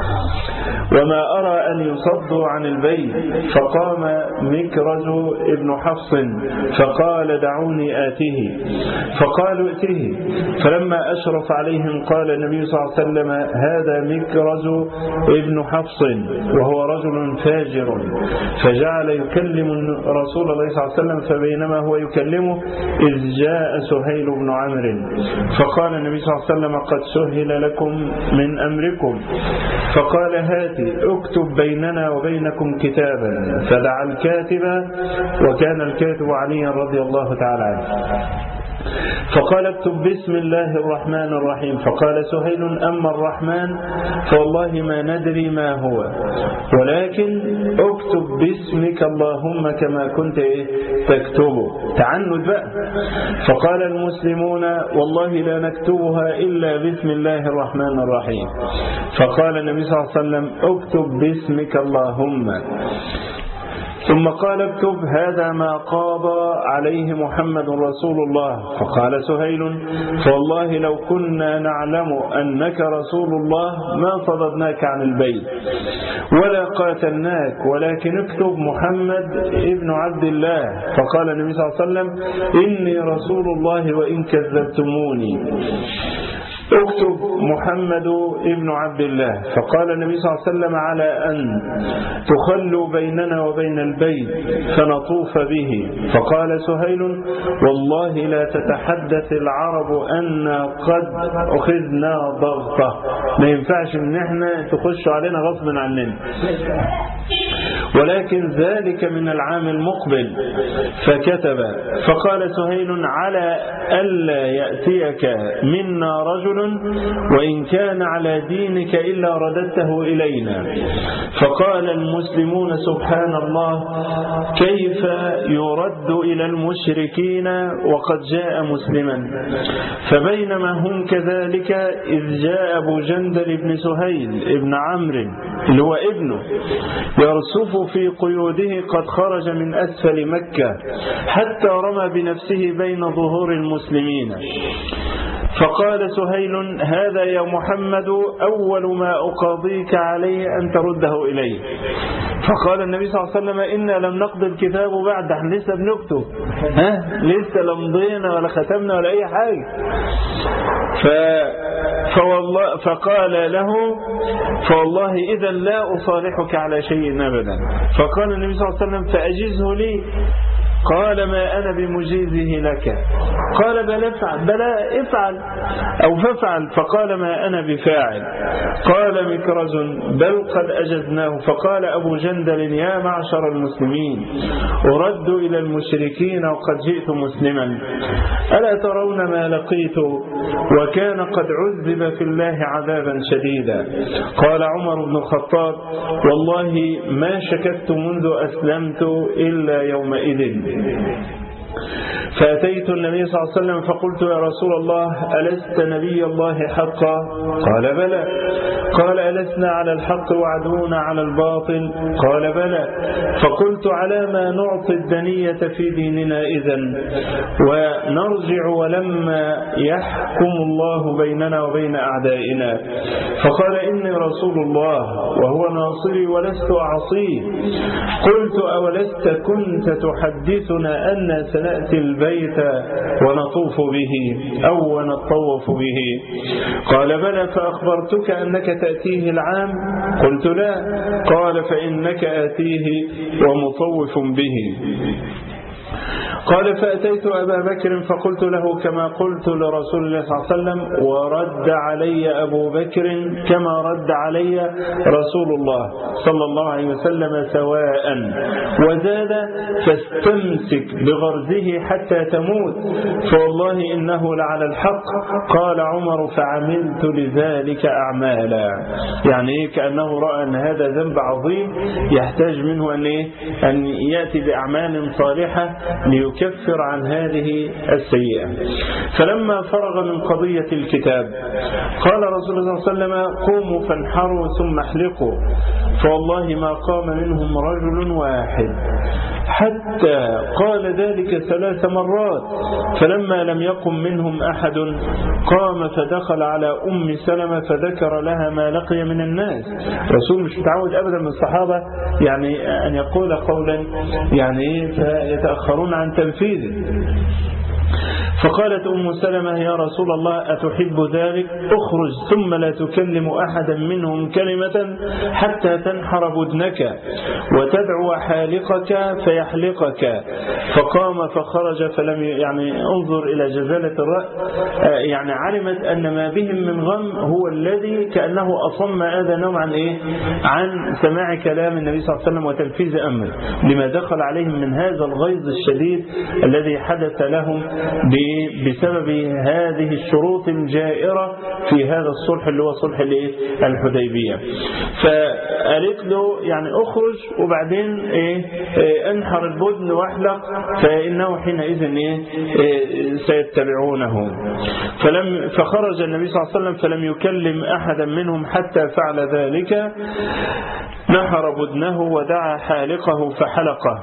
B: وما أرى أن يصدوا عن البيت. فقام مكرز ابن حفص فقال دعوني آته، فقالوا ائته. فلما أشرف عليهم قال النبي صلى الله عليه وسلم هذا مكرز ابن حفص وهو رجل فاجر. فجعل يكلم رسول الله صلى الله عليه وسلم، فبينما هو يكلمه إذ جاء سهيل بن عمرو فقال النبي صلى الله عليه وسلم قد سهل لكم من أمركم. فقال هاتي اكتب بيننا وبينكم كتابا. فدعا الكاتب، وكان الكاتب علي رضي الله تعالى عنه. فقال اكتب بسم الله الرحمن الرحيم. فقال سهيل أما الرحمن فوالله ما ندري ما هو، ولكن اكتب باسمك اللهم كما كنت تكتبه. تعنت بقى. فقال المسلمون والله لا نكتبها إلا بسم الله الرحمن الرحيم. فقال النبي صلى الله عليه وسلم اكتب باسمك اللهم. ثم قال اكتب هذا ما قاضى عليه محمد رسول الله. فقال سهيل فوالله لو كنا نعلم أنك رسول الله ما صددناك عن البيت ولا قاتلناك، ولكن اكتب محمد ابن عبد الله. فقال النبي صلى الله عليه وسلم إني رسول الله وإن كذبتموني. اكتب محمد ابن عبد الله. فقال النبي صلى الله عليه وسلم على أن تخلوا بيننا وبين البيت فنطوف به. فقال سهيل والله لا تتحدث العرب أن قد أخذنا ضغطة، ما ينفعش ان احنا تخشوا علينا غصب عننا، ولكن ذلك من العام المقبل. فكتب. فقال سهيل على ألا يأتيك منا رجل وإن كان على دينك إلا رددته إلينا. فقال المسلمون سبحان الله كيف يرد إلى المشركين وقد جاء مسلما. فبينما هم كذلك إذ جاء أبو جندل بن سهيل ابن عمرو اللي هو ابنه يرسف في قيوده قد خرج من أسفل مكة حتى رمى بنفسه بين ظهور المسلمين. فقال سهيل هذا يا محمد أول ما أقاضيك عليه أن ترده إليه. فقال النبي صلى الله عليه وسلم إنا لم نقضي الكتاب بعد، احنا لسه بنكتب، لسه لمضينا ولا ختمنا ولا أي حاجة. فقال له فوالله إذا لا أصالحك على شيء أبدا. فقال النبي صلى الله عليه وسلم فأجزه لي. قال ما أنا بمجيزه لك. قال بلى افعل أو فافعل. فقال ما أنا بفاعل. قال مكرز بل قد أجزناه. فقال أبو جندل يا معشر المسلمين أرد إلى المشركين وقد جئت مسلما، ألا ترون ما لقيت وكان قد عذب في الله عذابا شديدا. قال عمر بن الخطاب والله ما شككت منذ أسلمت إلا يومئذ. فأتيت النبي صلى الله عليه وسلم فقلت يا رسول الله ألست نبي الله حقا؟ قال بلى. قال ألسنا على الحق وعدونا على الباطل؟ قال بلى. فقلت على ما نعطي الدنية في ديننا إذن ونرجع ولما يحكم الله بيننا وبين أعدائنا؟ فقال إني رسول الله وهو ناصري ولست أعصيه. قلت أولست كنت تحدثنا أن سنأتي البيت ونطوف به أو ونطوف به؟ قال بلى. فأخبرتك أنك تأتيه العام؟ قلت لا. قال فإنك آتيه ومطوف به. قال فأتيت أبا بكر فقلت له كما قلت لرسول الله صلى الله عليه وسلم ورد علي أبو بكر كما رد علي رسول الله صلى الله عليه وسلم سواء وزاد فاستمسك بغرزه حتى تموت فوالله إنه لعلى الحق. قال عمر فعملت لذلك أعمالا. يعني كأنه رأى أن هذا ذنب عظيم يحتاج منه أن يأتي بأعمال صالحة ليكفر عن هذه السيئة. فلما فرغ من قضية الكتاب قال رسول الله صلى الله عليه وسلم قوموا فانحروا ثم احلقوا فوالله ما قام منهم رجل واحد حتى قال ذلك 3 مرات. فلما لم يقم منهم أحد قام فدخل على أم سلمة فذكر لها ما لقي من الناس. رسول مش متعود أبدا من الصحابة يعني أن يقول قولا يعني فيتأخرون عن تنفيذه. فقالت أم سلمة يا رسول الله أتحب ذلك؟ اخرج ثم لا تكلم أحدا منهم كلمة حتى تنحر بدنك وتدعو حالقك فيحلقك. فقام فخرج فلم يعني انظر إلى جزالة الرأي يعني علمت أن ما بهم من غم هو الذي كأنه أصم آذانهم عن سماع كلام النبي صلى الله عليه وسلم وتنفيذ أمره لما دخل عليهم من هذا الغيظ الشديد الذي حدث لهم بسبب هذه الشروط الجائرة في هذا الصلح اللي هو صلح الحديبية. فقالت له يعني اخرج وبعدين انحر البدن واحلق فإنه حينئذ سيتبعونه. فخرج النبي صلى الله عليه وسلم فلم يكلم أحدا منهم حتى فعل ذلك. نحر بدنه ودعا حالقه فحلقه.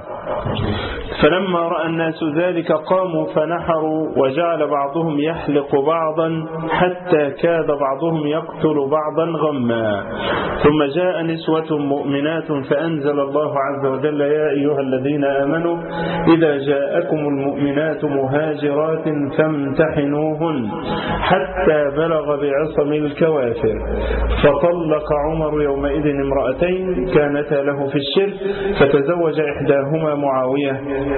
B: فلما رأى الناس ذلك قاموا فنحروا وجعل بعضهم يحلق بعضا حتى كاد بعضهم يقتل بعضا غما. ثم جاء نسوة مؤمنات فأنزل الله عز وجل يا أيها الذين آمنوا إذا جاءكم المؤمنات مهاجرات فامتحنوهن حتى بلغ بعصم الكوافر. فطلق عمر يومئذ امرأتين كانتا له في الشرك فتزوج إحداهما معاوية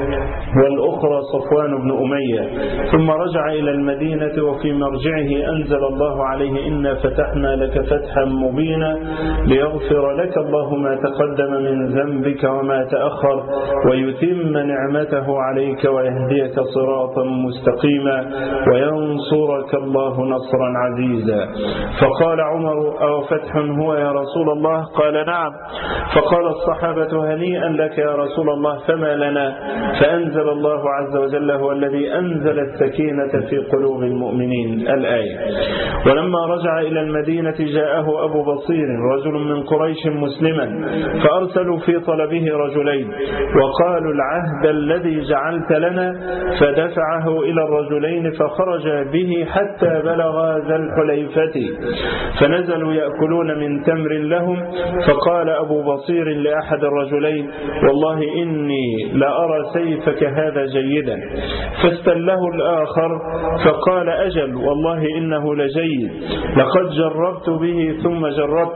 B: والأخرى صفوان بن أمية. ثم رجع إلى المدينة وفي مرجعه أنزل الله عليه إنا فتحنا لك فتحا مبينا ليغفر لك الله ما تقدم من ذنبك وما تأخر ويتم نعمته عليك ويهديك صراطا مستقيما وينصرك الله نصرا عزيزا. فقال عمر أو فتح هو يا رسول الله؟ قال نعم. فقال الصحابة هنيئا لك يا رسول الله فما لنا؟ فأنزل الله عز وجل هو الذي أنزل السكينة في قلوب المؤمنين الآية. ولما رجع إلى المدينة جاءه أبو بصير رجل من قريش مسلما فأرسلوا في طلبه رجلين وقالوا العهد الذي جعلت لنا فدفعه إلى الرجلين فخرج به حتى بلغ ذا الحليفة فنزلوا يأكلون من تمر لهم. فقال أبو بصير لأحد الرجلين والله إني لأرى سيفك هذا جيدا. فاستله الآخر فقال أجل والله إنه لجيد لقد جربت به ثم جربت.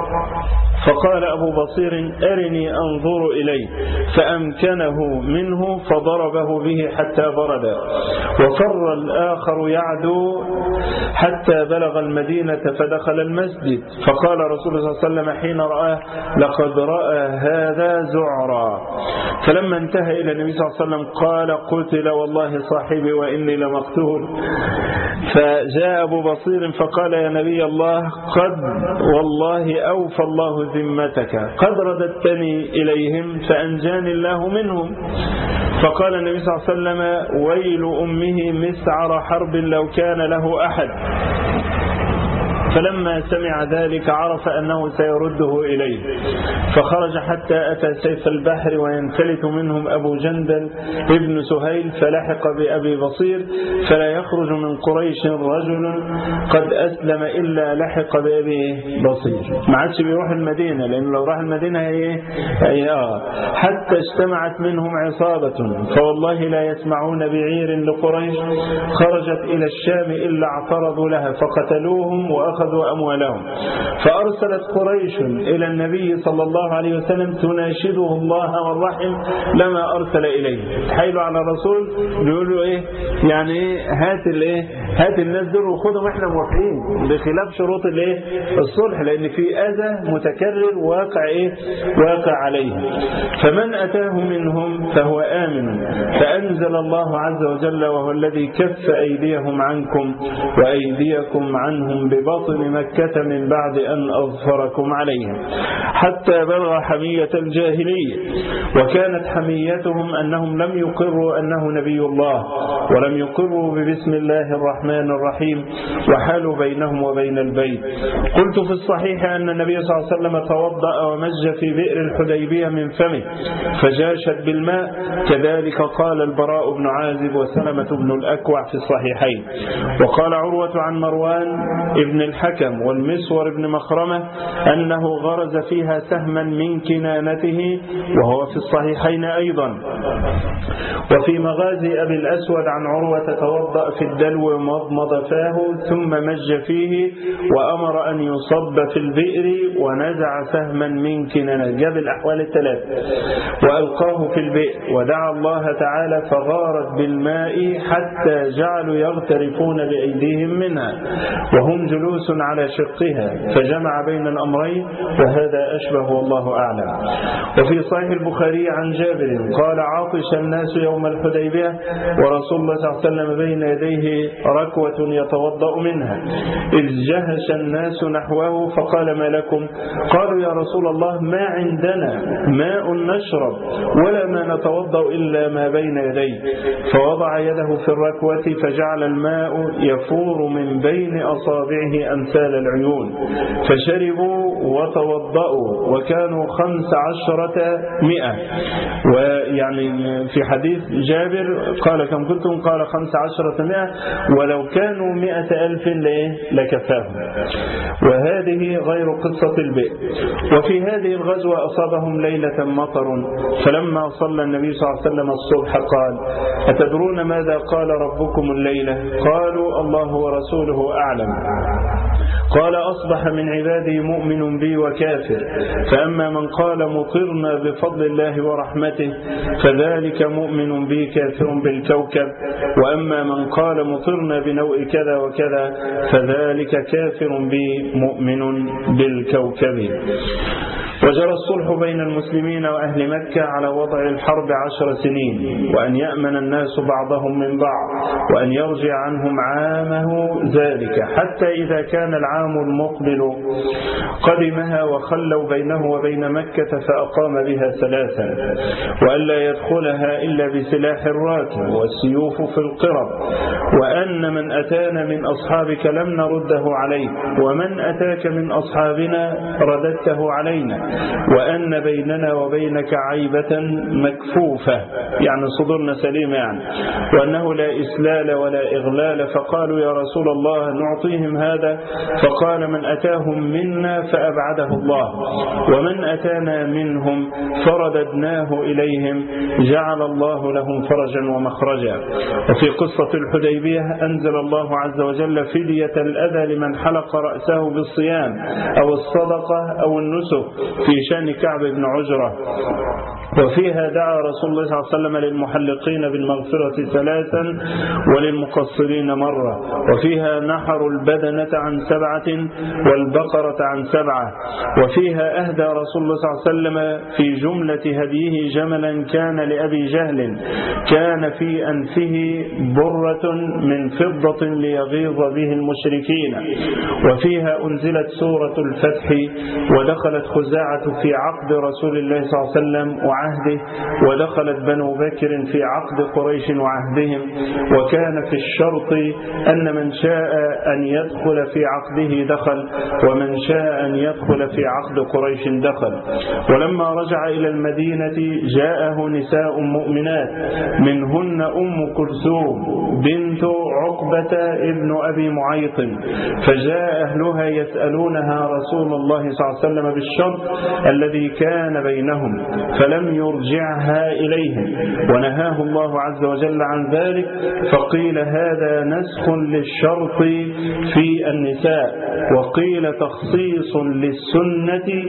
B: فقال أبو بصير أرني أنظر إليه فأمكنه منه فضربه به حتى برد. وفر الآخر يعدو حتى بلغ المدينة فدخل المسجد. فقال رسول الله صلى الله عليه وسلم حين رآه لقد رأى هذا زعرا. فلما انتهى إلى النبي صلى الله عليه وسلم قال قتل والله صاحبي وإني لمقتول. فجاء أبو بصير فقال يا نبي الله قد والله أوفى الله ذمتك قد رددتني إليهم فأنجاني الله منهم. فقال النبي صلى الله عليه وسلم ويل أمه مسعر حرب لو كان له أحد. فلما سمع ذلك عرف أنه سيرده إليه، فخرج حتى أتى سيف البحر وينفلت منهم أبو جندل ابن سهيل، فلحق بأبي بصير، فلا يخرج من قريش رجل قد أسلم إلا لحق بأبي بصير. ما عادش بيروح المدينة، لأنه لو راح المدينة حتى اجتمعت منهم عصابة فوالله لا يسمعون بعير لقريش خرجت إلى الشام إلا اعترضوا لها فقتلوهم وأخذوا أموالهم. فأرسلت قريش إلى النبي صلى الله عليه وسلم تناشده الله والرحم لما أرسل إليه. تحايلوا على الرسول بيقولوا يعني هات الناس دول وخذهم احنا موافقين بخلاف شروط الصلح، لأن في أذى متكرر واقع عليه. فمن أتاه منهم فهو آمن. فأنزل الله عز وجل وهو الذي كف أيديهم عنكم وأيديكم عنهم ببطن مكة من بعد أن أظفركم عليهم حتى بلغ حمية الجاهلية. وكانت حميتهم أنهم لم يقروا أنه نبي الله ولم يقروا ببسم الله الرحمن الرحيم، وحالوا بينهم وبين البيت. قلت في الصحيح أن النبي صلى الله عليه وسلم توضأ ومج في بئر الحديبية من فمه فجاشت بالماء، كذلك قال البراء بن عازب وسلمة بن الأكوع في الصحيحين. وقال عروة عن مروان ابن الحكم والمسور بن مخرمة أنه غرز فيها سهما من كنانته، وهو في الصحيحين أيضا. وفي مغازي أبي الأسود عن عروة توضأ في الدلو ومضمض فاه ثم مج فيه وأمر أن يصب في البئر ونزع سهما من كنانته، جاب الأحوال الثلاث وألقاه في البئر ودعا الله تعالى فغارت بالماء حتى جعلوا يغترفون بأيديهم منها وهم جلوس على شقها، فجمع بين الأمرين وهذا أشبه والله أعلم. وفي صحيح البخاري عن جابر قال عاطش الناس يوم الحديبية ورسول الله صلى الله عليه وسلم بين يديه ركوة يتوضأ منها، إذ جهش الناس نحوه فقال ما لكم؟ قالوا يا رسول الله ما عندنا ماء نشرب ولا ما نتوضأ إلا ما بين يديه، فوضع يده في الركوة فجعل الماء يفور من بين أصابعه أمثال العيون، فشربوا وتوضأوا وكانوا 1500. ويعني في حديث جابر قال كم كنتم؟ قال 1500 ولو كانوا 100,000 لكفاهم. وهذه غير قصة البئر. وفي هذه الغزوة أصابهم ليلة مطر، فلما صلى النبي صلى الله عليه وسلم الصبح قال أتدرون ماذا قال ربكم الليلة؟ قالوا الله ورسوله أعلم. قال أصبح من عبادي مؤمن بي وكافر، فأما من قال مطرنا بفضل الله ورحمته فذلك مؤمن بي كافر بالكوكب، وأما من قال مطرنا بنوء كذا وكذا فذلك كافر بي مؤمن بالكوكب. وجرى الصلح بين المسلمين وأهل مكة على وضع الحرب 10 سنين، وأن يأمن الناس بعضهم من بعض، وأن يرجع عنهم عامه ذلك، حتى إذا كان العام المقبل قدمها وخلوا بينه وبين مكة فأقام بها 3، وألا يدخلها إلا بسلاح الراكب والسيوف في القرب، وأن من أتانا من أصحابك لم نرده عليك، ومن أتاك من أصحابنا رددته علينا، وأن بيننا وبينك عيبة مكفوفة، يعني صدورنا سليمة يعني، وأنه لا إسلال ولا إغلال. فقالوا يا رسول الله نعطيهم هذا؟ فقال من أتاهم منا فأبعده الله، ومن أتانا منهم فرددناه إليهم جعل الله لهم فرجا ومخرجا. وفي قصة الحديبية أنزل الله عز وجل فدية الأذى لمن حلق رأسه بالصيام أو الصدقة أو النسك في شأن كعب بن عجرة. وفيها دعا رسول الله صلى الله عليه وسلم للمحلقين بالمغفرة 3 وللمقصرين مرة. وفيها وفيها نحر البدنة عن 7 والبقرة عن 7. وفيها أهدى رسول الله صلى الله عليه وسلم في جملة هديه جملا كان لأبي جهل كان في أنفه برة من فضة ليغيظ به المشركين. وفيها أنزلت سورة الفتح ودخلت خزاعة في عقد رسول الله صلى الله عليه وسلم وعهده، ودخلت بنو بكر في عقد قريش وعهدهم. وكان في الشرط أن من شاء أن يدخل في عقده دخل، ومن شاء أن يدخل في عقد قريش دخل. ولما رجع إلى المدينة جاءه نساء مؤمنات منهن أم كلثوم بنت عقبة ابن أبي معيط، فجاء أهلها يسألونها رسول الله صلى الله عليه وسلم بالشرط الذي كان بينهم، فلم يرجعها إليهم، ونهاه الله عز وجل عن ذلك. فقيل هذا نسخ للشرط في النساء، وقيل تخصيص للسنة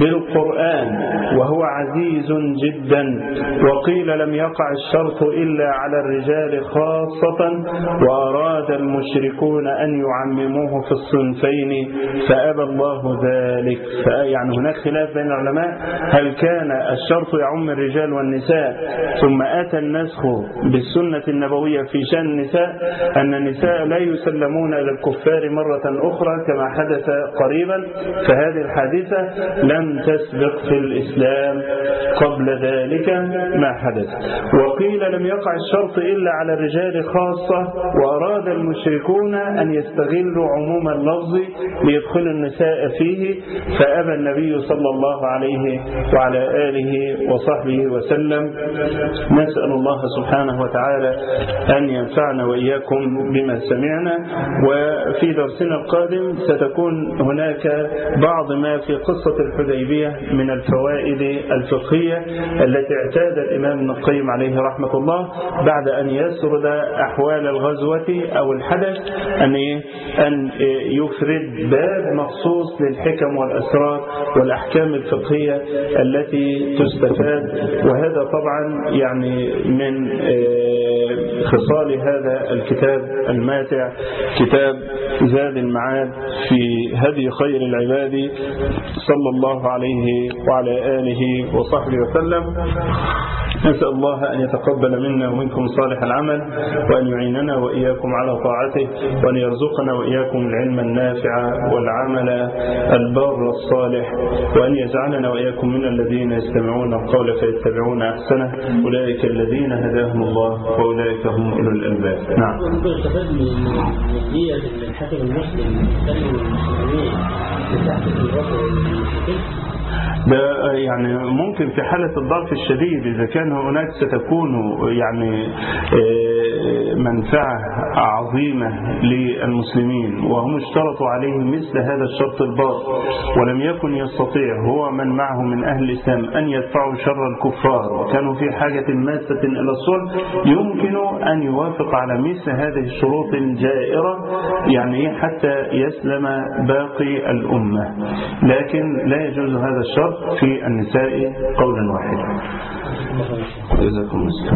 B: بالقرآن وهو عزيز جدا، وقيل لم يقع الشرط إلا على الرجال خاصة، وأراد المشركون أن يعمموه في الصنفين فأبى الله ذلك. يعني هناك خلاف بين العلماء هل كان الشرط يعم الرجال والنساء ثم أتى النسخ بالسنة النبوية في شأن النساء، أن النساء لا يسلمون إلى الكفار مرة أخرى كما حدث قريبا، فهذه الحادثة لم تسبق في الإسلام قبل ذلك ما حدث. وقيل لم يقع الشرط إلا على الرجال خاصة، وأراد المشركون أن يستغلوا عموم اللفظ ليدخلوا النساء فيه، فأبى النبي صلى الله عليه وعلى آله وصحبه وسلم. نسأل الله سبحانه وتعالى أن ينفعنا وإياكم بما سمعنا. وفي درسنا القادم ستكون هناك بعض ما في قصة الحديبية من الفوائد الفقهية التي اعتاد الإمام ابن القيم عليه رحمة الله بعد أن يسرد أحوال الغزوة أو الحدث أن يفرد باب مخصوص للحكم والأسرار والأحكام الفقهية التي تستفاد. وهذا طبعا يعني من خصال هذا الكتاب الماتع، كتاب زاد المعاد في هدي خير العباد صلى الله عليه وعلى آله وصحبه وسلم. نسأل الله أن يتقبل منا ومنكم صالح العمل، وأن يعيننا وإياكم على طاعته، وأن يرزقنا وإياكم العلم النافع والعمل البار الصالح، وأن يجعلنا وإياكم من الذين يستمعون القول فيتبعون أحسنه، أولئك الذين هداهم الله وأولئك هم أولو الألباب. نعم.
D: الحاكم المسلم يسلم المسلمين بتحت الرجل
B: ده يعني ممكن في حالة الضعف الشديد إذا كان هناك ستكون يعني منفعة عظيمة للمسلمين وهم اشترطوا عليه مثل هذا الشرط الباطل، ولم يكن يستطيع هو من معه من أهل الإسلام أن يدفعوا شر الكفار وكانوا في حاجة ماسة إلى الصلح، يمكن أن يوافق على مثل هذه الشروط الجائرة يعني حتى يسلم باقي الأمة. لكن لا يجوز هذا الشرط في النساء قولا واحدا. جزاكم الله.